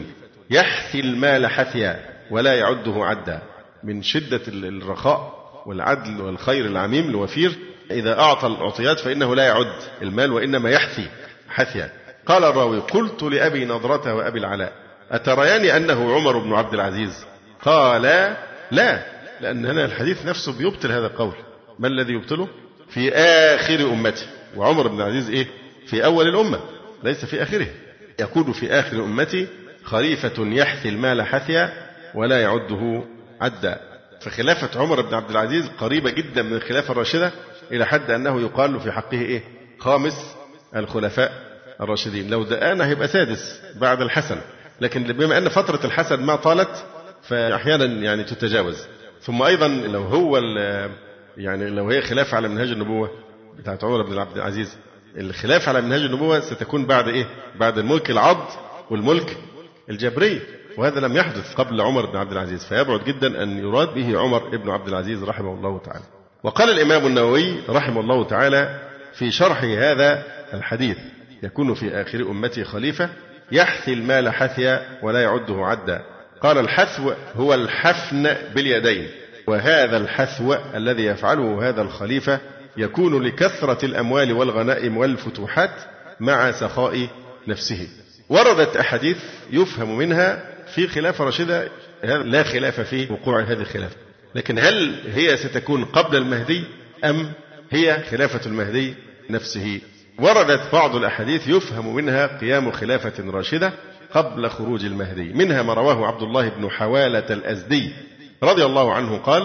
يحثي المال حثيا ولا يعده عدا. من شدة الرخاء والعدل والخير العميم الوفير، إذا أعطى العطيات فإنه لا يعد المال وإنما يحثي حثيا. قال الراوي: قلت لأبي نضرة وأبي العلاء: أتريان أنه عمر بن عبد العزيز؟ قال: لا، لأن هنا الحديث نفسه بيبطل هذا القول. ما الذي يبطله؟ في آخر أمتي، وعمر بن العزيز إيه؟ في أول الأمة، ليس في آخره. يكون في آخر أمتي خليفة يحثي المال حثيا ولا يعده عدا. فخلافة عمر بن عبد العزيز قريبة جدا من الخلافة الراشدة، إلى حد أنه يقال في حقه إيه؟ خامس الخلفاء الراشدين. لو دقانا هيبقى سادس بعد الحسن، لكن بما أن فترة الحسن ما طالت فأحيانا يعني تتجاوز. ثم أيضا لو هو يعني لو هي خلافة على منهاج النبوة بتاعت عمر بن عبد العزيز، الخلافة على منهاج النبوة ستكون بعد إيه؟ بعد الملك العض والملك الجبري، وهذا لم يحدث قبل عمر بن عبد العزيز، فيبعد جدا أن يراد به عمر بن عبد العزيز رحمه الله تعالى. وقال الإمام النووي رحمه الله تعالى في شرح هذا الحديث: يكون في آخر أمتي خليفة يحثي المال حثيا ولا يعده عدا. قال: الحثو هو الحفن باليدين، وهذا الحثو الذي يفعله هذا الخليفة يكون لكثرة الأموال والغنائم والفتوحات مع سخاء نفسه. وردت أحاديث يفهم منها في خلافة راشدة، لا خلاف في وقوع هذه الخلافة، لكن هل هي ستكون قبل المهدي أم هي خلافة المهدي نفسه؟ وردت بعض الأحاديث يفهم منها قيام خلافة راشدة قبل خروج المهدي، منها ما رواه عبد الله بن حوالة الأزدي رضي الله عنه قال: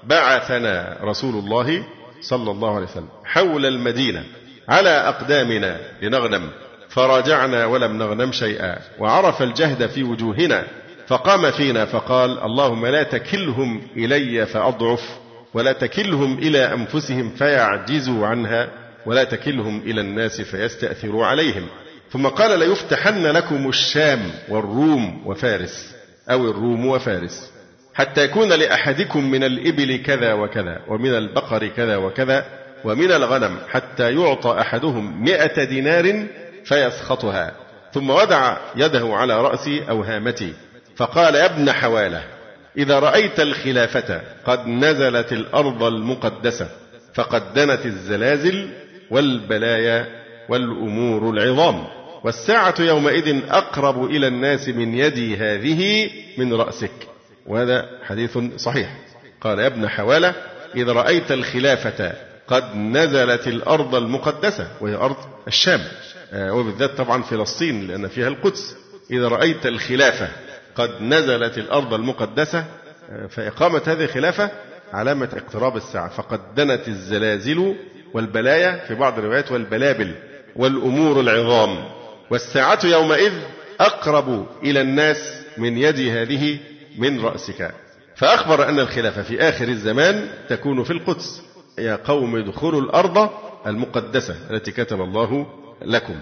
بعثنا رسول الله صلى الله عليه وسلم حول المدينة على أقدامنا لنغنم، فرجعنا ولم نغنم شيئا، وعرف الجهد في وجوهنا، فقام فينا فقال: اللهم لا تكلهم إلي فأضعف، ولا تكلهم إلى أنفسهم فيعجزوا عنها، ولا تكلهم إلى الناس فيستأثروا عليهم. ثم قال: ليفتحن لكم الشام والروم وفارس، أو الروم وفارس، حتى يكون لأحدكم من الإبل كذا وكذا، ومن البقر كذا وكذا، ومن الغنم، حتى يعطى أحدهم مئة دينار فيسخطها. ثم وضع يده على رأسي أو هامتي فقال: يا ابن حوالة، إذا رأيت الخلافة قد نزلت الأرض المقدسة، فقد دنت الزلازل والبلايا والأمور العظام، والساعة يومئذ أقرب إلى الناس من يدي هذه من رأسك. وهذا حديث صحيح. قال: يا ابن حوالة، إذا رأيت الخلافة قد نزلت الأرض المقدسة، وهي أرض الشام، وبالذات طبعا فلسطين لأن فيها القدس. إذا رأيت الخلافة قد نزلت الأرض المقدسة، فإقامة هذه الخلافة علامة اقتراب الساعة. فقد دنت الزلازل والبلايا، في بعض الروايات والبلابل، والأمور العظام، والساعة يومئذ أقرب إلى الناس من يد هذه من رأسك. فأخبر أن الخلافة في آخر الزمان تكون في القدس. يا قوم ادخلوا الأرض المقدسة التي كتب الله لكم.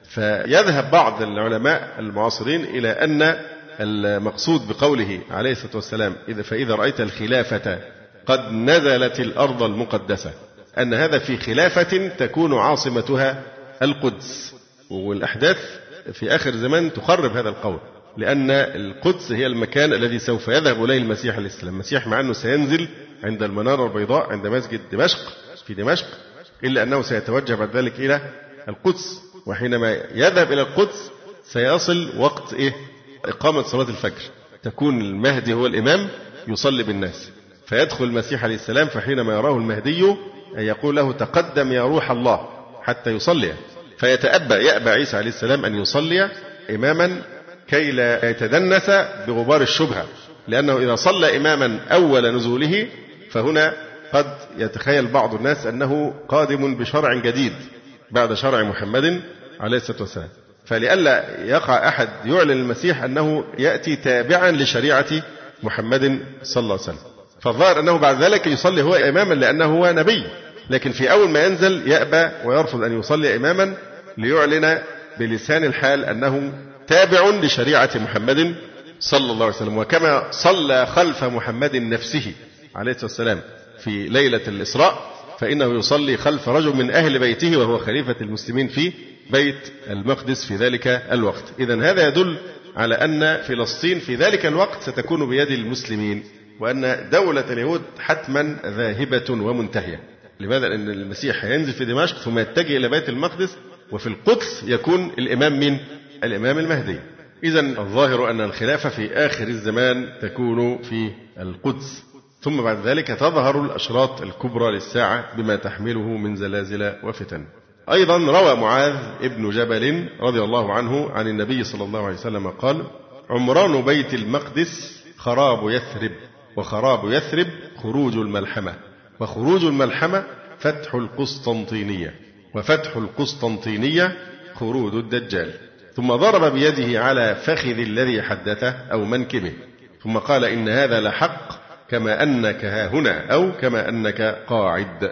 فيذهب بعض العلماء المعاصرين إلى أن المقصود بقوله عليه الصلاة والسلام: إذا فإذا رأيت الخلافة قد نزلت الأرض المقدسة، أن هذا في خلافة تكون عاصمتها القدس. والأحداث في آخر الزمان تقرب هذا القول، لأن القدس هي المكان الذي سوف يذهب إليه المسيح عليه السلام. المسيح مع أنه سينزل عند المنارة البيضاء عند مسجد دمشق في دمشق، إلا أنه سيتوجه بعد ذلك إلى القدس، وحينما يذهب إلى القدس سيصل وقت إيه؟ إقامة صلاة الفجر، تكون المهدي هو الإمام يصلي بالناس، فيدخل المسيح عليه السلام، فحينما يراه المهدي يقول له: تقدم يا روح الله حتى يصلي، فيتأبى يأبى عيسى عليه السلام أن يصلي إماما كي لا يتدنس بغبار الشبهة، لأنه إذا صلى إماما أول نزوله فهنا قد يتخيل بعض الناس أنه قادم بشرع جديد بعد شرع محمد عليه الصلاة والسلام، فلئلا يقع أحد يعلن المسيح أنه يأتي تابعا لشريعة محمد صلى الله عليه وسلم. فالظاهر أنه بعد ذلك يصلي هو إماما لأنه هو نبي، لكن في أول ما ينزل يأبى ويرفض أن يصلي إماما ليعلن بلسان الحال أنه تابع لشريعة محمد صلى الله عليه وسلم. وكما صلى خلف محمد نفسه عليه الصلاة والسلام في ليلة الإسراء، فإنه يصلي خلف رجل من أهل بيته وهو خليفة المسلمين في بيت المقدس في ذلك الوقت. إذن هذا يدل على أن فلسطين في ذلك الوقت ستكون بيد المسلمين، وأن دولة اليهود حتما ذاهبة ومنتهية. لماذا؟ لأن المسيح هينزل في دمشق ثم يتجه إلى بيت المقدس، وفي القدس يكون الإمام من الإمام المهدي. إذن الظاهر أن الخلافة في آخر الزمان تكون في القدس، ثم بعد ذلك تظهر الأشراط الكبرى للساعة بما تحمله من زلازل وفتن. أيضا روى معاذ ابن جبل رضي الله عنه عن النبي صلى الله عليه وسلم قال: عمران بيت المقدس خراب يثرب، وخراب يثرب خروج الملحمة، وخروج الملحمة فتح القسطنطينية، وفتح القسطنطينية خروج الدجال. ثم ضرب بيده على فخذ الذي حدثه أو منكبه، ثم قال: إن هذا لحق كما أنك ها هنا، أو كما أنك قاعد.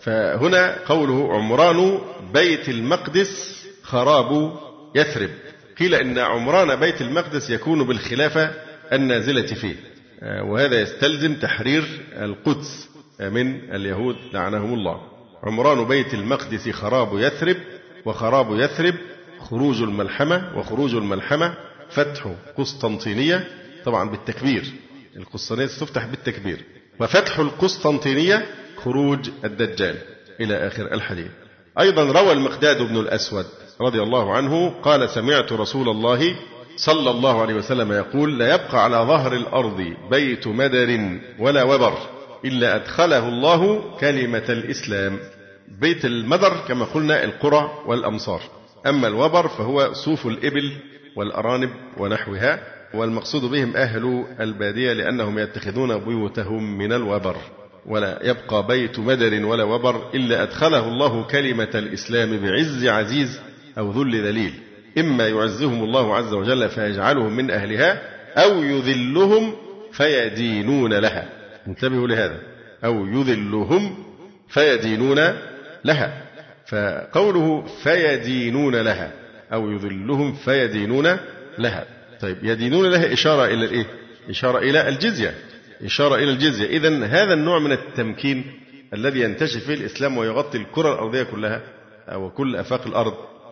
فهنا قوله عمران بيت المقدس خراب يثرب، قيل إن عمران بيت المقدس يكون بالخلافة النازلة فيه، وهذا يستلزم تحرير القدس من اليهود لعنهم الله. عمران بيت المقدس خراب يثرب، وخراب يثرب خروج الملحمة، وخروج الملحمة فتح قسطنطينية، طبعا بالتكبير، القسطنطينية تفتح بالتكبير، وفتح القسطنطينية خروج الدجال إلى آخر الحديث. أيضا روى المقداد بن الأسود رضي الله عنه قال: سمعت رسول الله صلى الله عليه وسلم يقول: لا يبقى على ظهر الأرض بيت مدر ولا وبر إلا أدخله الله كلمة الإسلام. بيت المدر كما قلنا القرى والأمصار، أما الوبر فهو صوف الإبل والأرانب ونحوها، والمقصود بهم أهل البادية لأنهم يتخذون بيوتهم من الوبر. ولا يبقى بيت مدر ولا وبر إلا أدخله الله كلمة الإسلام بعز عزيز أو ذل ذليل، إما يعزهم الله عز وجل فيجعلهم من أهلها، أو يذلهم فيدينون لها. انتبهوا لهذا، أو يذلهم فيدينون لها. فقوله فيدينون لها أو يذلهم فيدينون لها، طيب يدينون لها إشارة إلى الإيه؟ إشارة إلى الجزية، إشارة إلى الجزية. إذن هذا النوع من التمكين الذي ينتشر فيه الإسلام ويغطي الكرة الأرضية كلها أو كل آفاق الأرض،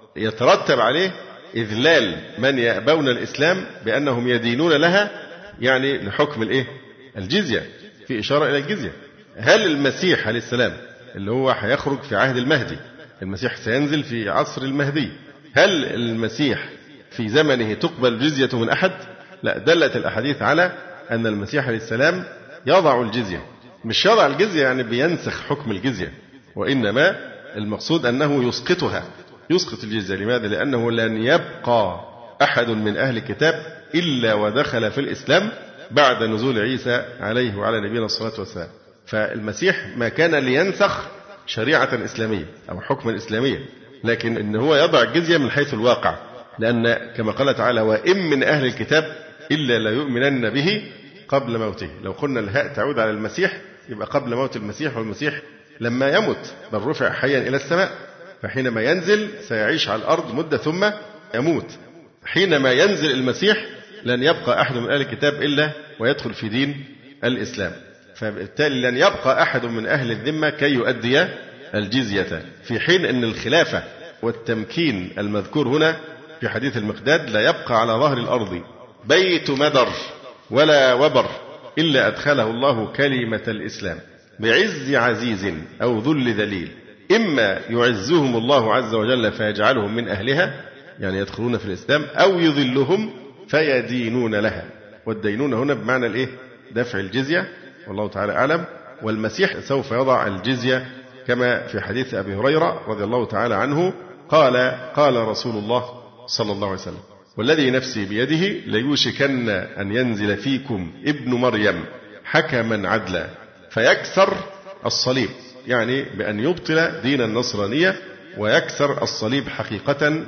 يترتب عليه إذلال من يأبون الإسلام بأنهم يدينون لها، يعني لحكم الإيه؟ الجزية، في إشارة إلى الجزية. هل المسيح عليه السلام اللي هو هيخرج في عهد المهدي، المسيح سينزل في عصر المهدي، هل المسيح في زمنه تقبل الجزية من أحد؟ لا، دلت الأحاديث على أن المسيح عليه السلام يضع الجزية، مش يضع الجزية يعني بينسخ حكم الجزية، وإنما المقصود أنه يسقطها، يسقط الجزية. لماذا؟ لأنه لن يبقى أحد من أهل الكتاب إلا ودخل في الإسلام بعد نزول عيسى عليه وعلى نبينا الصلاة والسلام. فالمسيح ما كان لينسخ شريعة إسلامية أو حكما إسلاميا، لكن إن هو يضع الجزية من حيث الواقع، لأن كما قال تعالى: وإن من أهل الكتاب إلا لا يؤمنن به قبل موته. لو قلنا الهاء تعود على المسيح يبقى قبل موت المسيح، والمسيح لما يمت بل رفع حيا إلى السماء، فحينما ينزل سيعيش على الأرض مدة ثم يموت. حينما ينزل المسيح لن يبقى أحد من أهل الكتاب إلا ويدخل في دين الإسلام، فبالتالي لن يبقى أحد من أهل الذمة كي يؤدي الجزية، في حين أن الخلافة والتمكين المذكور هنا في حديث المقداد: لا يبقى على ظهر الأرض بيت مدر ولا وبر إلا أدخله الله كلمة الإسلام بعز عزيز أو ذل ذليل، إما يعزهم الله عز وجل فيجعلهم من أهلها، يعني يدخلون في الإسلام، أو يذلهم فيدينون لها. والدينون هنا بمعنى الإيه؟ دفع الجزية، والله تعالى أعلم. والمسيح سوف يضع الجزية كما في حديث أبي هريرة رضي الله تعالى عنه قال: قال رسول الله صلى الله عليه وسلم: والذي نفسي بيده ليوشكن أن ينزل فيكم ابن مريم حكما عدلا فيكسر الصليب، يعني بأن يبطل دين النصرانية ويكسر الصليب حقيقة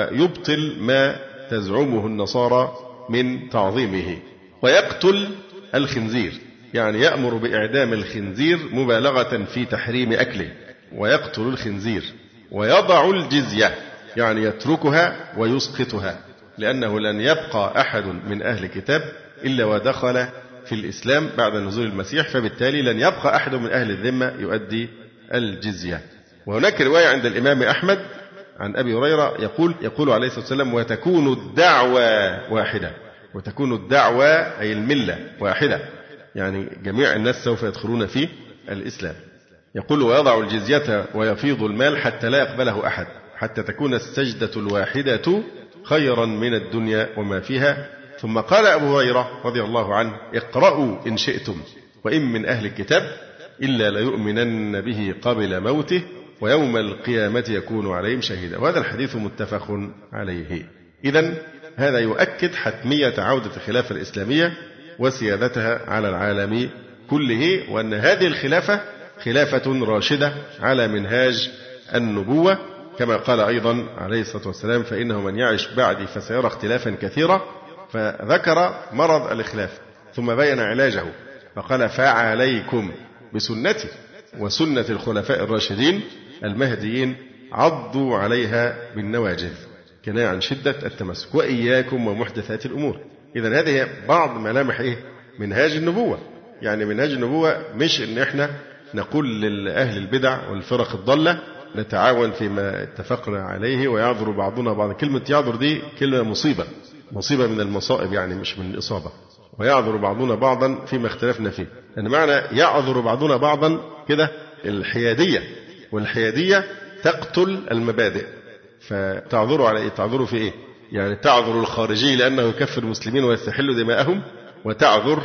ويبطل ما تزعمه النصارى من تعظيمه، ويقتل الخنزير، يعني يأمر بإعدام الخنزير مبالغة في تحريم أكله، ويقتل الخنزير، ويضع الجزية، يعني يتركها ويسقطها، لأنه لن يبقى أحد من أهل الكتاب إلا ودخل في الإسلام بعد نزول المسيح، فبالتالي لن يبقى أحد من أهل الذمة يؤدي الجزية. وهناك رواية عند الإمام أحمد عن أبي هريرة يقول يقول عليه الصلاة والسلام: وتكون الدعوة واحدة. وتكون الدعوة أي الملة واحدة، يعني جميع الناس سوف يدخلون في الإسلام. يقول: ويضع الجزية ويفيض المال حتى لا يقبله أحد، حتى تكون السجدة الواحدة خيرا من الدنيا وما فيها. ثم قال أبو هريرة رضي الله عنه: اقرأوا إن شئتم، وإن من أهل الكتاب إلا ليؤمنن به قبل موته ويوم القيامة يكون عليهم شهيدا. وهذا الحديث متفق عليه. إذن هذا يؤكد حتمية عودة الخلافة الإسلامية وسيادتها على العالم كله، وأن هذه الخلافة خلافة راشدة على منهاج النبوة، كما قال أيضا عليه الصلاة والسلام: فإنه من يعش بعدي فسيرى اختلافا كثيرا. فذكر مرض الإخلاف ثم بين علاجه فقال: فعليكم بسنتي وسنة الخلفاء الراشدين المهديين عضوا عليها بالنواجذ، كناية عن شدة التمسك، وإياكم ومحدثات الأمور. إذن هذه بعض ملامح إيه؟ منهاج النبوة. يعني منهاج النبوة مش إن إحنا نقول لأهل البدع والفرق الضالة نتعاون فيما اتفقنا عليه ويعذر بعضنا بعضا. كلمة يعذر دي كلمة مصيبة، مصيبة من المصائب، يعني مش من الإصابة. ويعذر بعضنا بعضا فيما اختلفنا فيه، لأن معنى يعذر بعضنا بعضا كده الحيادية، والحيادية تقتل المبادئ. فتعذروا على إيه؟ تعذروا في إيه؟ يعني تعذر الخارجي لأنه يكفر المسلمين ويستحل دماءهم، وتعذر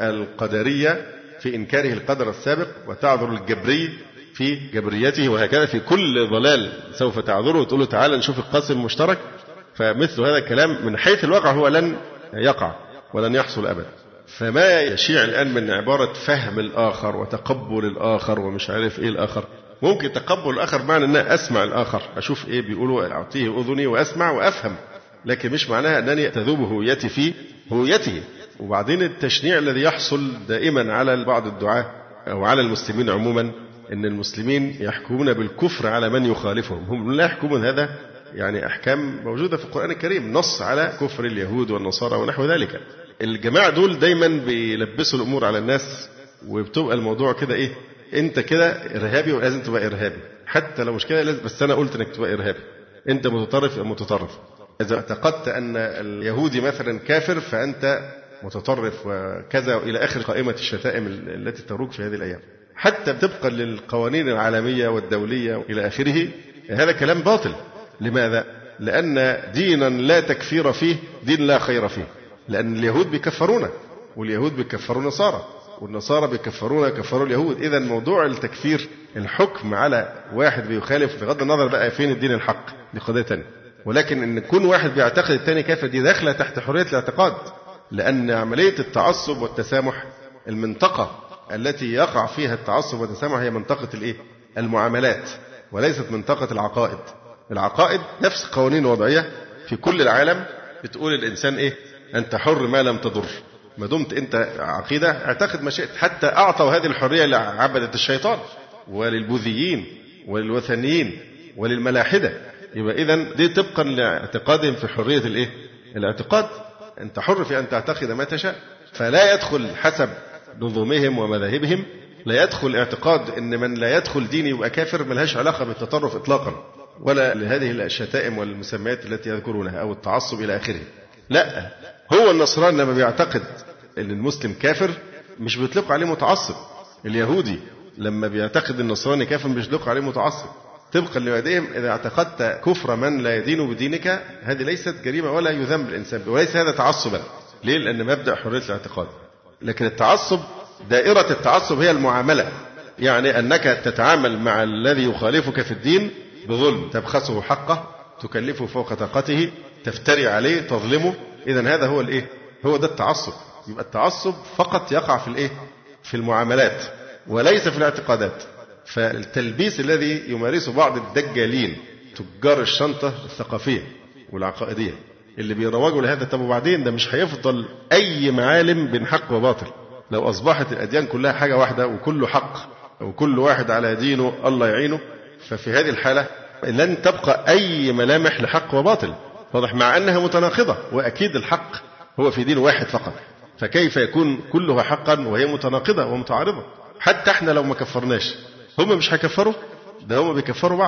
القدرية في إنكاره القدر السابق، وتعذر الجبري في جبريته، وهكذا في كل ضلال سوف تعذره وتقول له تعالى نشوف القاسم المشترك. فمثل هذا الكلام من حيث الواقع هو لن يقع ولن يحصل أبدا. فما يشيع الآن من عبارة فهم الآخر وتقبل الآخر ومش عارف إيه الآخر، ممكن تقبل الآخر معنى أن أسمع الآخر، أشوف إيه بيقولوا أعطيه أذني وأسمع وأفهم، لكن مش معناها أنني تذوب هويتي في هويته. وبعدين التشنيع الذي يحصل دائما على بعض الدعاة أو على المسلمين عموما، أن المسلمين يحكمون بالكفر على من يخالفهم. هم لا يحكمون هذا، يعني أحكام موجودة في القرآن الكريم، نص على كفر اليهود والنصارى ونحو ذلك. الجماعة دول دايما بيلبسوا الأمور على الناس، وبتبقى الموضوع كده إيه، أنت كده إرهابي ولازم تبقى إرهابي، حتى لو مش كده لازم، بس أنا قلت إنك تبقى إرهابي، أنت متطرف أو متطرف. إذا اعتقدت أن اليهودي مثلا كافر فأنت متطرف وكذا، إلى آخر قائمة الشتائم التي تروج في هذه الأيام، حتى طبقا للقوانين العالمية والدولية إلى آخره. هذا كلام باطل. لماذا؟ لأن دينا لا تكفير فيه دين لا خير فيه، لأن اليهود بيكفرونا، واليهود بيكفروا النصارى، والنصارى بيكفرونا كفروا اليهود. إذا موضوع التكفير، الحكم على واحد بيخالف بغض النظر بقى فين الدين الحق، دي قضية تانية. ولكن إن يكون واحد بيعتقد التاني كافر، دي داخلة تحت حرية الاعتقاد، لأن عملية التعصب والتسامح، المنطقة التي يقع فيها التعصب والتسامح هي منطقة الإيه؟ المعاملات، وليست منطقة العقائد. العقائد نفس قوانين وضعية في كل العالم بتقول الإنسان إيه؟ أنت حر ما لم تضر، ما دمت أنت عقيدة اعتقد ما شئت. حتى أعطوا هذه الحرية لعبدة الشيطان وللبوذيين وللوثنيين وللملاحدة. يبقى إذن دي طبقا لاعتقادهم في حرية الإيه؟ الاعتقاد. أنت حر في أن تعتقد ما تشاء، فلا يدخل حسب نظامهم ومذاهبهم، لا يدخل اعتقاد أن من لا يدخل ديني يبقى كافر، ملهاش علاقة بالتطرف إطلاقا، ولا لهذه الشتائم والمسميات التي يذكرونها أو التعصب إلى آخره. لا، هو النصراني لما بيعتقد أن المسلم كافر مش بيطلق عليه متعصب، اليهودي لما بيعتقد النصراني كافر مش بيطلق عليه متعصب. طبقا لوعدهم إذا اعتقدت كفر من لا يدين بدينك هذه ليست جريمة ولا يذنب الإنسان، وليس هذا تعصبا. ليه؟ لأن مبدأ حرية الاعتقاد. لكن التعصب، دائرة التعصب هي المعاملة، يعني أنك تتعامل مع الذي يخالفك في الدين بظلم، تبخسه حقه، تكلفه فوق طاقته، تفتري عليه، تظلمه. إذن هذا هو الإيه؟ هو ده التعصب. يبقى التعصب فقط يقع في الإيه؟ في المعاملات وليس في الاعتقادات. فالتلبيس الذي يمارسه بعض الدجالين تجار الشنطة الثقافية والعقائدية اللي بيروجوا لهذا، طب وبعدين ده مش هيفضل أي معالم بين حق وباطل. لو أصبحت الأديان كلها حاجة واحدة وكله حق وكل واحد على دينه الله يعينه، ففي هذه الحالة لن تبقى أي ملامح لحق وباطل، واضح، مع أنها متناقضة، وأكيد الحق هو في دين واحد فقط، فكيف يكون كلها حقا وهي متناقضة ومتعارضة؟ حتى احنا لو ما كفرناش هم مش هيكفروا، ده هم بيكفروا بعض.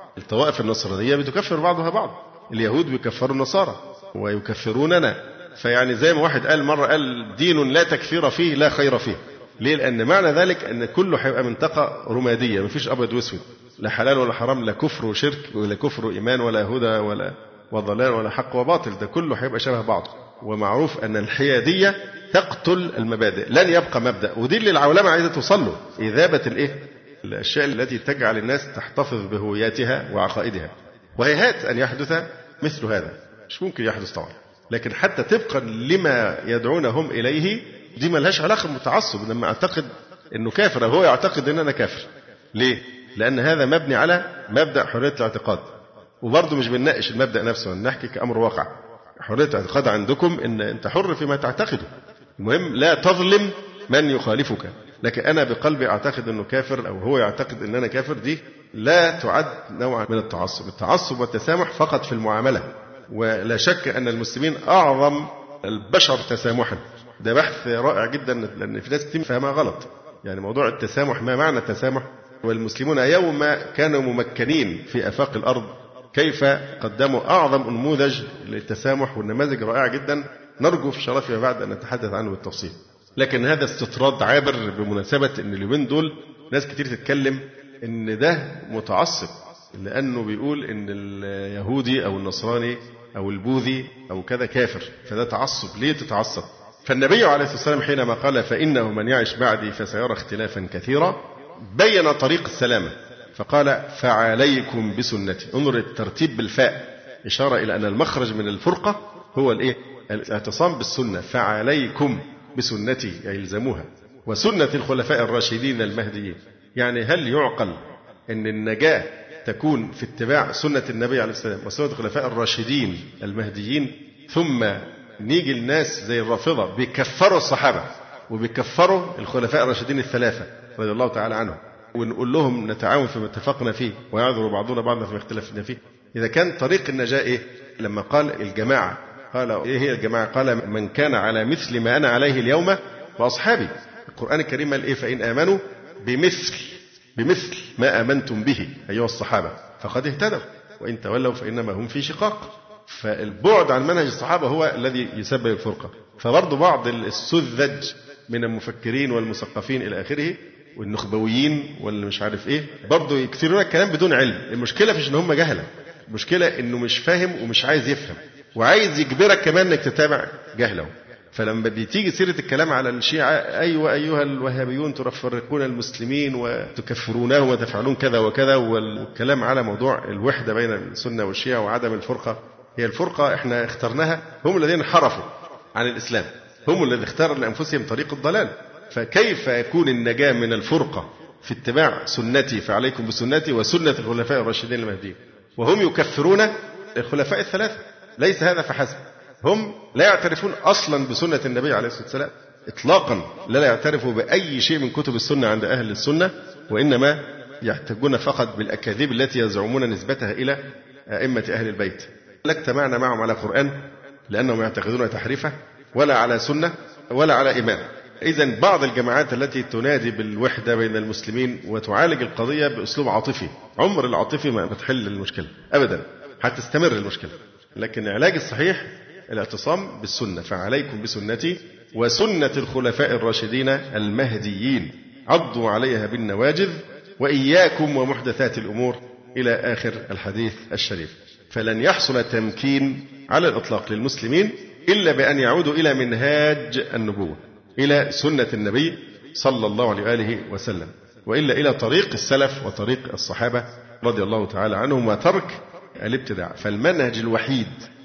الطوائف النصرانية بتكفر بعضها بعض، اليهود بيكفروا النصارى ويكفروننا. فيعني زي ما واحد قال مرة، قال دين لا تكفير فيه لا خير فيه. ليه؟ لأن معنى ذلك أن كله هيبقى منطقة رمادية، مفيش أبيض وأسود، لا حلال ولا حرام، لا كفر وشرك ولا كفر وإيمان ولا هدى ولا وضلال ولا حق وباطل، ده كله هيبقى شبه بعض. ومعروف أن الحيادية تقتل المبادئ، لن يبقى مبدأ، ودي اللي العولمة عايزة توصل له، إذابة الإيه؟ الأشياء التي تجعل الناس تحتفظ بهوياتها وعقائدها. وهيهات أن يحدث مثل هذا، مش ممكن يحدث طبعا، لكن حتى طبقا لما يدعونهم إليه دي ملهاش علاقة بالتعصب. لما أعتقد أنه كافر أو هو يعتقد أن أنا كافر، ليه؟ لأن هذا مبني على مبدأ حرية الاعتقاد، وبرضه مش بنناقش المبدأ نفسه، بنحكي كأمر واقع. حرية الاعتقاد عندكم أن أنت حر فيما تعتقده، المهم لا تظلم من يخالفك. لكن أنا بقلبي أعتقد أنه كافر أو هو يعتقد أن أنا كافر، دي لا تعد نوعا من التعصب. التعصب والتسامح فقط في المعاملة، ولا شك أن المسلمين أعظم البشر تسامحا. ده بحث رائع جدا، لأن في ناس كتير فهمها غلط. يعني موضوع التسامح، ما معنى التسامح؟ والمسلمون يوم كانوا ممكنين في آفاق الأرض كيف قدموا أعظم نموذج للتسامح، والنماذج رائعة جدا نرجو في شرفها بعد أن نتحدث عنه بالتفصيل. لكن هذا استطراد عابر بمناسبة أن اليومين دول ناس كتير تتكلم أن ده متعصب، لأنه بيقول أن اليهودي أو النصراني أو البوذي أو كذا كافر، فده تعصب. ليه تتعصب؟ فالنبي عليه الصلاة والسلام حينما قال فإنه من يعش بعدي فسيرى اختلافا كثيرا بين طريق السلامة، فقال فعليكم بسنتي. انظر الترتيب بالفاء، إشارة إلى أن المخرج من الفرقة هو الإيه؟ الاعتصام بالسنة. فعليكم بسنتي يلزموها وسنة الخلفاء الراشدين المهديين. يعني هل يعقل أن النجاة تكون في اتباع سنة النبي عليه السلام وسنة الخلفاء الراشدين المهديين، ثم نيجي الناس زي الرافضة بيكفروا الصحابة وبيكفروا الخلفاء الراشدين الثلاثة رضي الله تعالى عنهم، ونقول لهم نتعاون فيما اتفقنا فيه ويعذر بعضنا بعضا فيما اختلفنا فيه؟ إذا كان طريق النجاة إيه؟ لما قال الجماعة، قال إيه هي الجماعة؟ قال من كان على مثل ما أنا عليه اليوم وأصحابي. القرآن الكريم قال إيه؟ فإن آمنوا بمثل بمثل ما آمنتم به أيها الصحابة فقد اهتدوا وإن تولوا فإنما هم في شقاق. فالبعد عن منهج الصحابة هو الذي يسبب الفرقة. فبرضه بعض السذج من المفكرين والمثقفين إلى آخره والنخبويين واللي مش عارف إيه برضه يكثرون الكلام بدون علم. المشكلة مش إن هم جهلة، المشكلة إنه مش فاهم ومش عايز يفهم، وعايز يجبرك كمان إنك تتابع جهله. فلما بتيجي سيرة الكلام على الشيعة، أيوة أيها الوهابيون تفرقون المسلمين وتكفرونهم وتفعلون كذا وكذا، والكلام على موضوع الوحدة بين السنة والشيعة وعدم الفرقة. هي الفرقة احنا اخترناها، هم الذين انحرفوا عن الإسلام، هم الذين اختاروا لأنفسهم طريق الضلال. فكيف يكون النجاة من الفرقة في اتباع سنتي فعليكم بسنتي وسنة الخلفاء الراشدين المهديين وهم يكفرون الخلفاء الثلاثة؟ ليس هذا فحسب، هم لا يعترفون أصلا بسنة النبي عليه الصلاة والسلام إطلاقا، لا يعترفوا بأي شيء من كتب السنة عند أهل السنة، وإنما يحتجون فقط بالأكاذيب التي يزعمون نسبتها إلى أئمة أهل البيت. لا اجتمعنا معهم على قرآن لأنهم يعتقدون تحريفه، ولا على سنة، ولا على إمام. إذن بعض الجماعات التي تنادي بالوحدة بين المسلمين وتعالج القضية بأسلوب عاطفي، عمر العاطفي ما بتحل المشكلة أبدا، هتستمر المشكلة. لكن العلاج الصحيح الاعتصام بالسنة، فعليكم بسنتي وسنة الخلفاء الراشدين المهديين عضوا عليها بالنواجذ وإياكم ومحدثات الأمور إلى آخر الحديث الشريف. فلن يحصل تمكين على الإطلاق للمسلمين إلا بأن يعودوا إلى منهاج النبوة، إلى سنة النبي صلى الله عليه وآله وسلم، وإلا إلى طريق السلف وطريق الصحابة رضي الله تعالى عنهم وترك الابتداع. فالمنهج الوحيد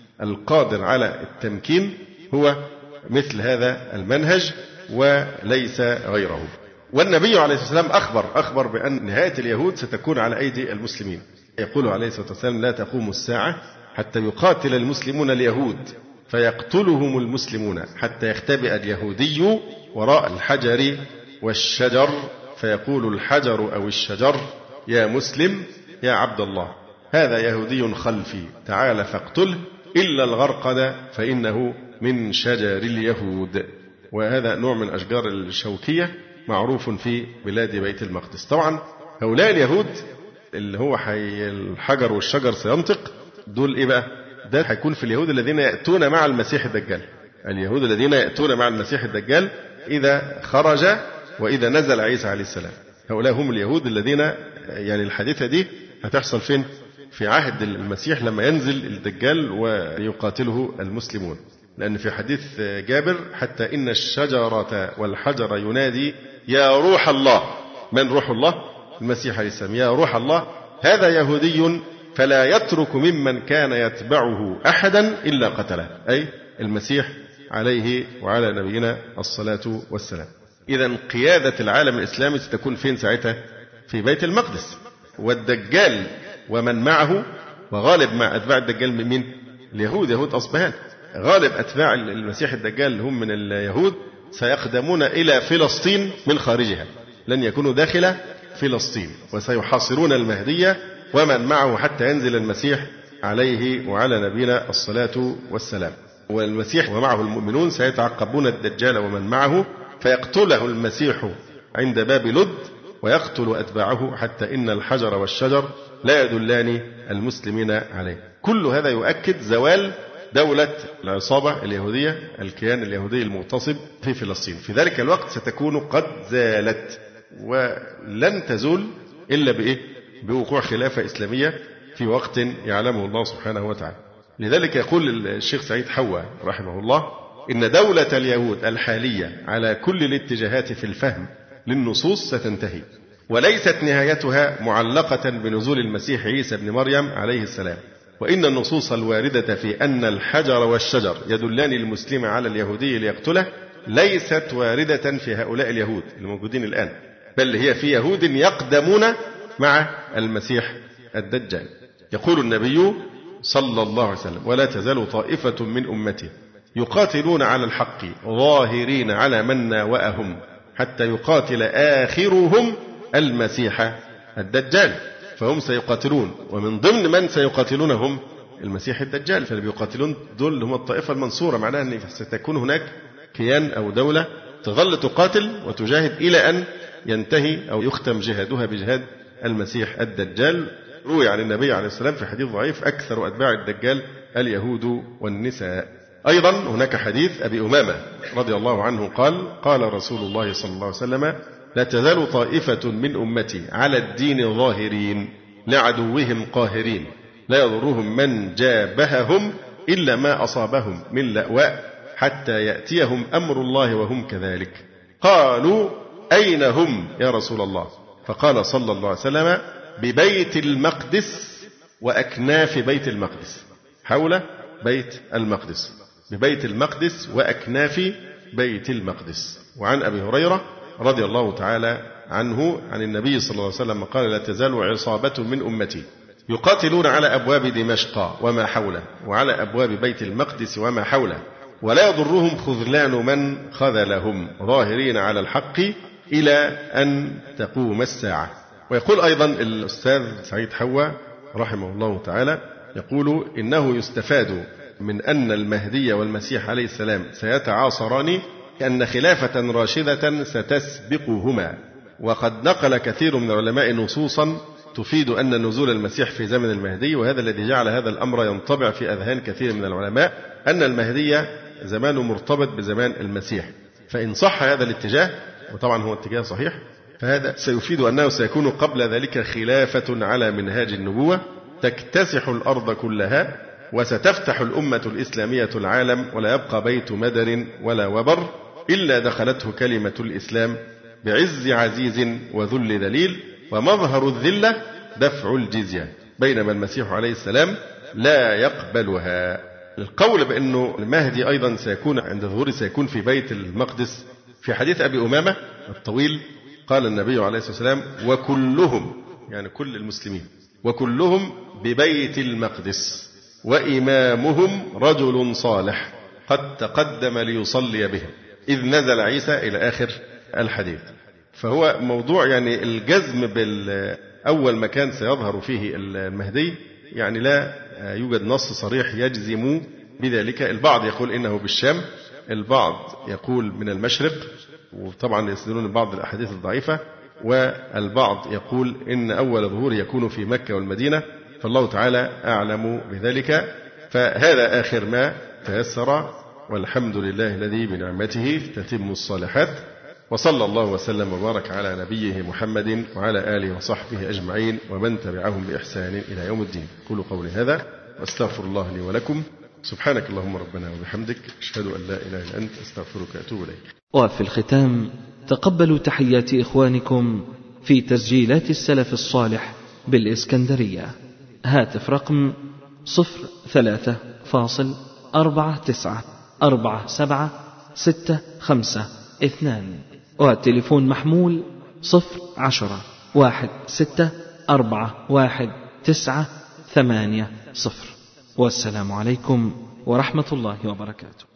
القادر على التمكين هو مثل هذا المنهج وليس غيره. والنبي عليه الصلاة والسلام أخبر أخبر بأن نهاية اليهود ستكون على أيدي المسلمين. يقول عليه الصلاة والسلام لا تقوم الساعة حتى يقاتل المسلمون اليهود فيقتلهم المسلمون حتى يختبئ اليهودي وراء الحجر والشجر فيقول الحجر أو الشجر يا مسلم يا عبد الله هذا يهودي خلفي تعال فاقتله إلا الغرقد فإنه من شجر اليهود. وهذا نوع من أشجار الشوكية معروف في بلاد بيت المقدس. طبعا هؤلاء اليهود اللي هو حي الحجر والشجر سينطق، دول إيه بقى؟ ده هيكون في اليهود الذين يأتون مع المسيح الدجال. اليهود الذين يأتون مع المسيح الدجال إذا خرج وإذا نزل عيسى عليه السلام، هؤلاء هم اليهود الذين يعني الحادثة دي هتحصل فين؟ في عهد المسيح لما ينزل الدجال ويقاتله المسلمون. لأن في حديث جابر حتى إن الشجرة والحجر ينادي يا روح الله. من روح الله؟ المسيح عليه السلام. يا روح الله هذا يهودي فلا يترك ممن كان يتبعه أحدا إلا قتله، أي المسيح عليه وعلى نبينا الصلاة والسلام. إذن قيادة العالم الإسلامي ستكون فين ساعتها؟ في بيت المقدس. والدجال ومن معه، وغالب مع أتباع الدجال من مين؟ اليهود، يهود أصبهان. غالب أتباع المسيح الدجال هم من اليهود، سيقدمون إلى فلسطين من خارجها، لن يكونوا داخل فلسطين، وسيحاصرون المهدية ومن معه حتى ينزل المسيح عليه وعلى نبينا الصلاة والسلام. والمسيح ومعه المؤمنون سيتعقبون الدجال ومن معه، فيقتله المسيح عند باب لد ويقتل أتباعه حتى إن الحجر والشجر لا يدلان المسلمين عليه. كل هذا يؤكد زوال دولة العصابة اليهودية، الكيان اليهودي المغتصب في فلسطين. في ذلك الوقت ستكون قد زالت، ولن تزول إلا بإيه؟ بوقوع خلافة إسلامية في وقت يعلمه الله سبحانه وتعالى. لذلك يقول الشيخ سعيد حوا رحمه الله إن دولة اليهود الحالية على كل الاتجاهات في الفهم للنصوص ستنتهي، وليست نهايتها معلقة بنزول المسيح عيسى بن مريم عليه السلام. وإن النصوص الواردة في أن الحجر والشجر يدلان المسلم على اليهودي ليقتله ليست واردة في هؤلاء اليهود الموجودين الآن، بل هي في يهود يقدمون مع المسيح الدجال. يقول النبي صلى الله عليه وسلم ولا تزال طائفة من أمتي يقاتلون على الحق ظاهرين على من ناوأهم حتى يقاتل آخرهم المسيح الدجال. فهم سيقاتلون، ومن ضمن من سيقاتلونهم المسيح الدجال. فاللي بيقاتلون دول هم الطائفة المنصورة، معناها أن ستكون هناك كيان أو دولة تظل تقاتل وتجاهد إلى أن ينتهي أو يختم جهادها بجهاد المسيح الدجال. روي عن النبي عليه السلام في حديث ضعيف أكثر أتباع الدجال اليهود والنساء. أيضا هناك حديث أبي أمامة رضي الله عنه قال قال رسول الله صلى الله عليه وسلم لا تزال طائفة من أمتي على الدين ظاهرين لعدوهم قاهرين لا يضرهم من جابههم إلا ما أصابهم من لأواء حتى يأتيهم أمر الله وهم كذلك. قالوا أين هم يا رسول الله؟ فقال صلى الله عليه وسلم ببيت المقدس وأكناف بيت المقدس، حول بيت المقدس، ببيت المقدس وأكناف بيت المقدس. وعن أبي هريرة رضي الله تعالى عنه عن النبي صلى الله عليه وسلم قال لا تزال عصابة من أمتي يقاتلون على أبواب دمشق وما حوله وعلى أبواب بيت المقدس وما حوله ولا يضرهم خذلان من خذلهم ظاهرين على الحق إلى أن تقوم الساعة. ويقول أيضا الأستاذ سعيد حوا رحمه الله تعالى يقول إنه يستفاد من أن المهدي والمسيح عليه السلام سيتعاصران أن خلافة راشدة ستسبقهما. وقد نقل كثير من العلماء نصوصا تفيد أن نزول المسيح في زمن المهدي، وهذا الذي جعل هذا الأمر ينطبع في أذهان كثير من العلماء أن المهدي زمانه مرتبط بزمان المسيح. فإن صح هذا الاتجاه، وطبعا هو اتجاه صحيح، فهذا سيفيد أنه سيكون قبل ذلك خلافة على منهاج النبوة تكتسح الأرض كلها وستفتح الأمة الإسلامية العالم ولا يبقى بيت مدر ولا وبر إلا دخلته كلمة الإسلام بعز عزيز وذل ذليل ومظهر الذلة دفع الجزية، بينما المسيح عليه السلام لا يقبلها. القول بأنه المهدي أيضا سيكون عند ظهوره سيكون في بيت المقدس في حديث أبي أمامة الطويل قال النبي عليه الصلاة والسلام وكلهم يعني كل المسلمين وكلهم ببيت المقدس وإمامهم رجل صالح قد تقدم ليصلي بهم إذ نزل عيسى إلى آخر الحديث. فهو موضوع يعني الجزم بالأول مكان سيظهر فيه المهدي يعني لا يوجد نص صريح يجزم بذلك. البعض يقول إنه بالشام، البعض يقول من المشرق، وطبعا يستدلون بعض الأحاديث الضعيفة، والبعض يقول إن أول ظهور يكون في مكة والمدينة، فالله تعالى أعلم بذلك. فهذا آخر ما تيسر، والحمد لله الذي بنعمته تتم الصالحات. وصلى الله وسلم وبارك على نبيه محمد وعلى آله وصحبه أجمعين ومن تبعهم بإحسان إلى يوم الدين. قولوا قولي هذا واستغفر الله لي ولكم. سبحانك اللهم ربنا وبحمدك، أشهد أن لا إله إلا أنت، أستغفرك وأتوب إليك. وفي الختام تقبلوا تحيات إخوانكم في تسجيلات السلف الصالح بالإسكندرية. هاتف رقم صفر ثلاثة فاصل أربعة تسعة أربعة سبعة ستة خمسة اثنان، والتليفون محمول صفر عشرة واحد ستة أربعة واحد تسعة ثمانية صفر. والسلام عليكم ورحمة الله وبركاته.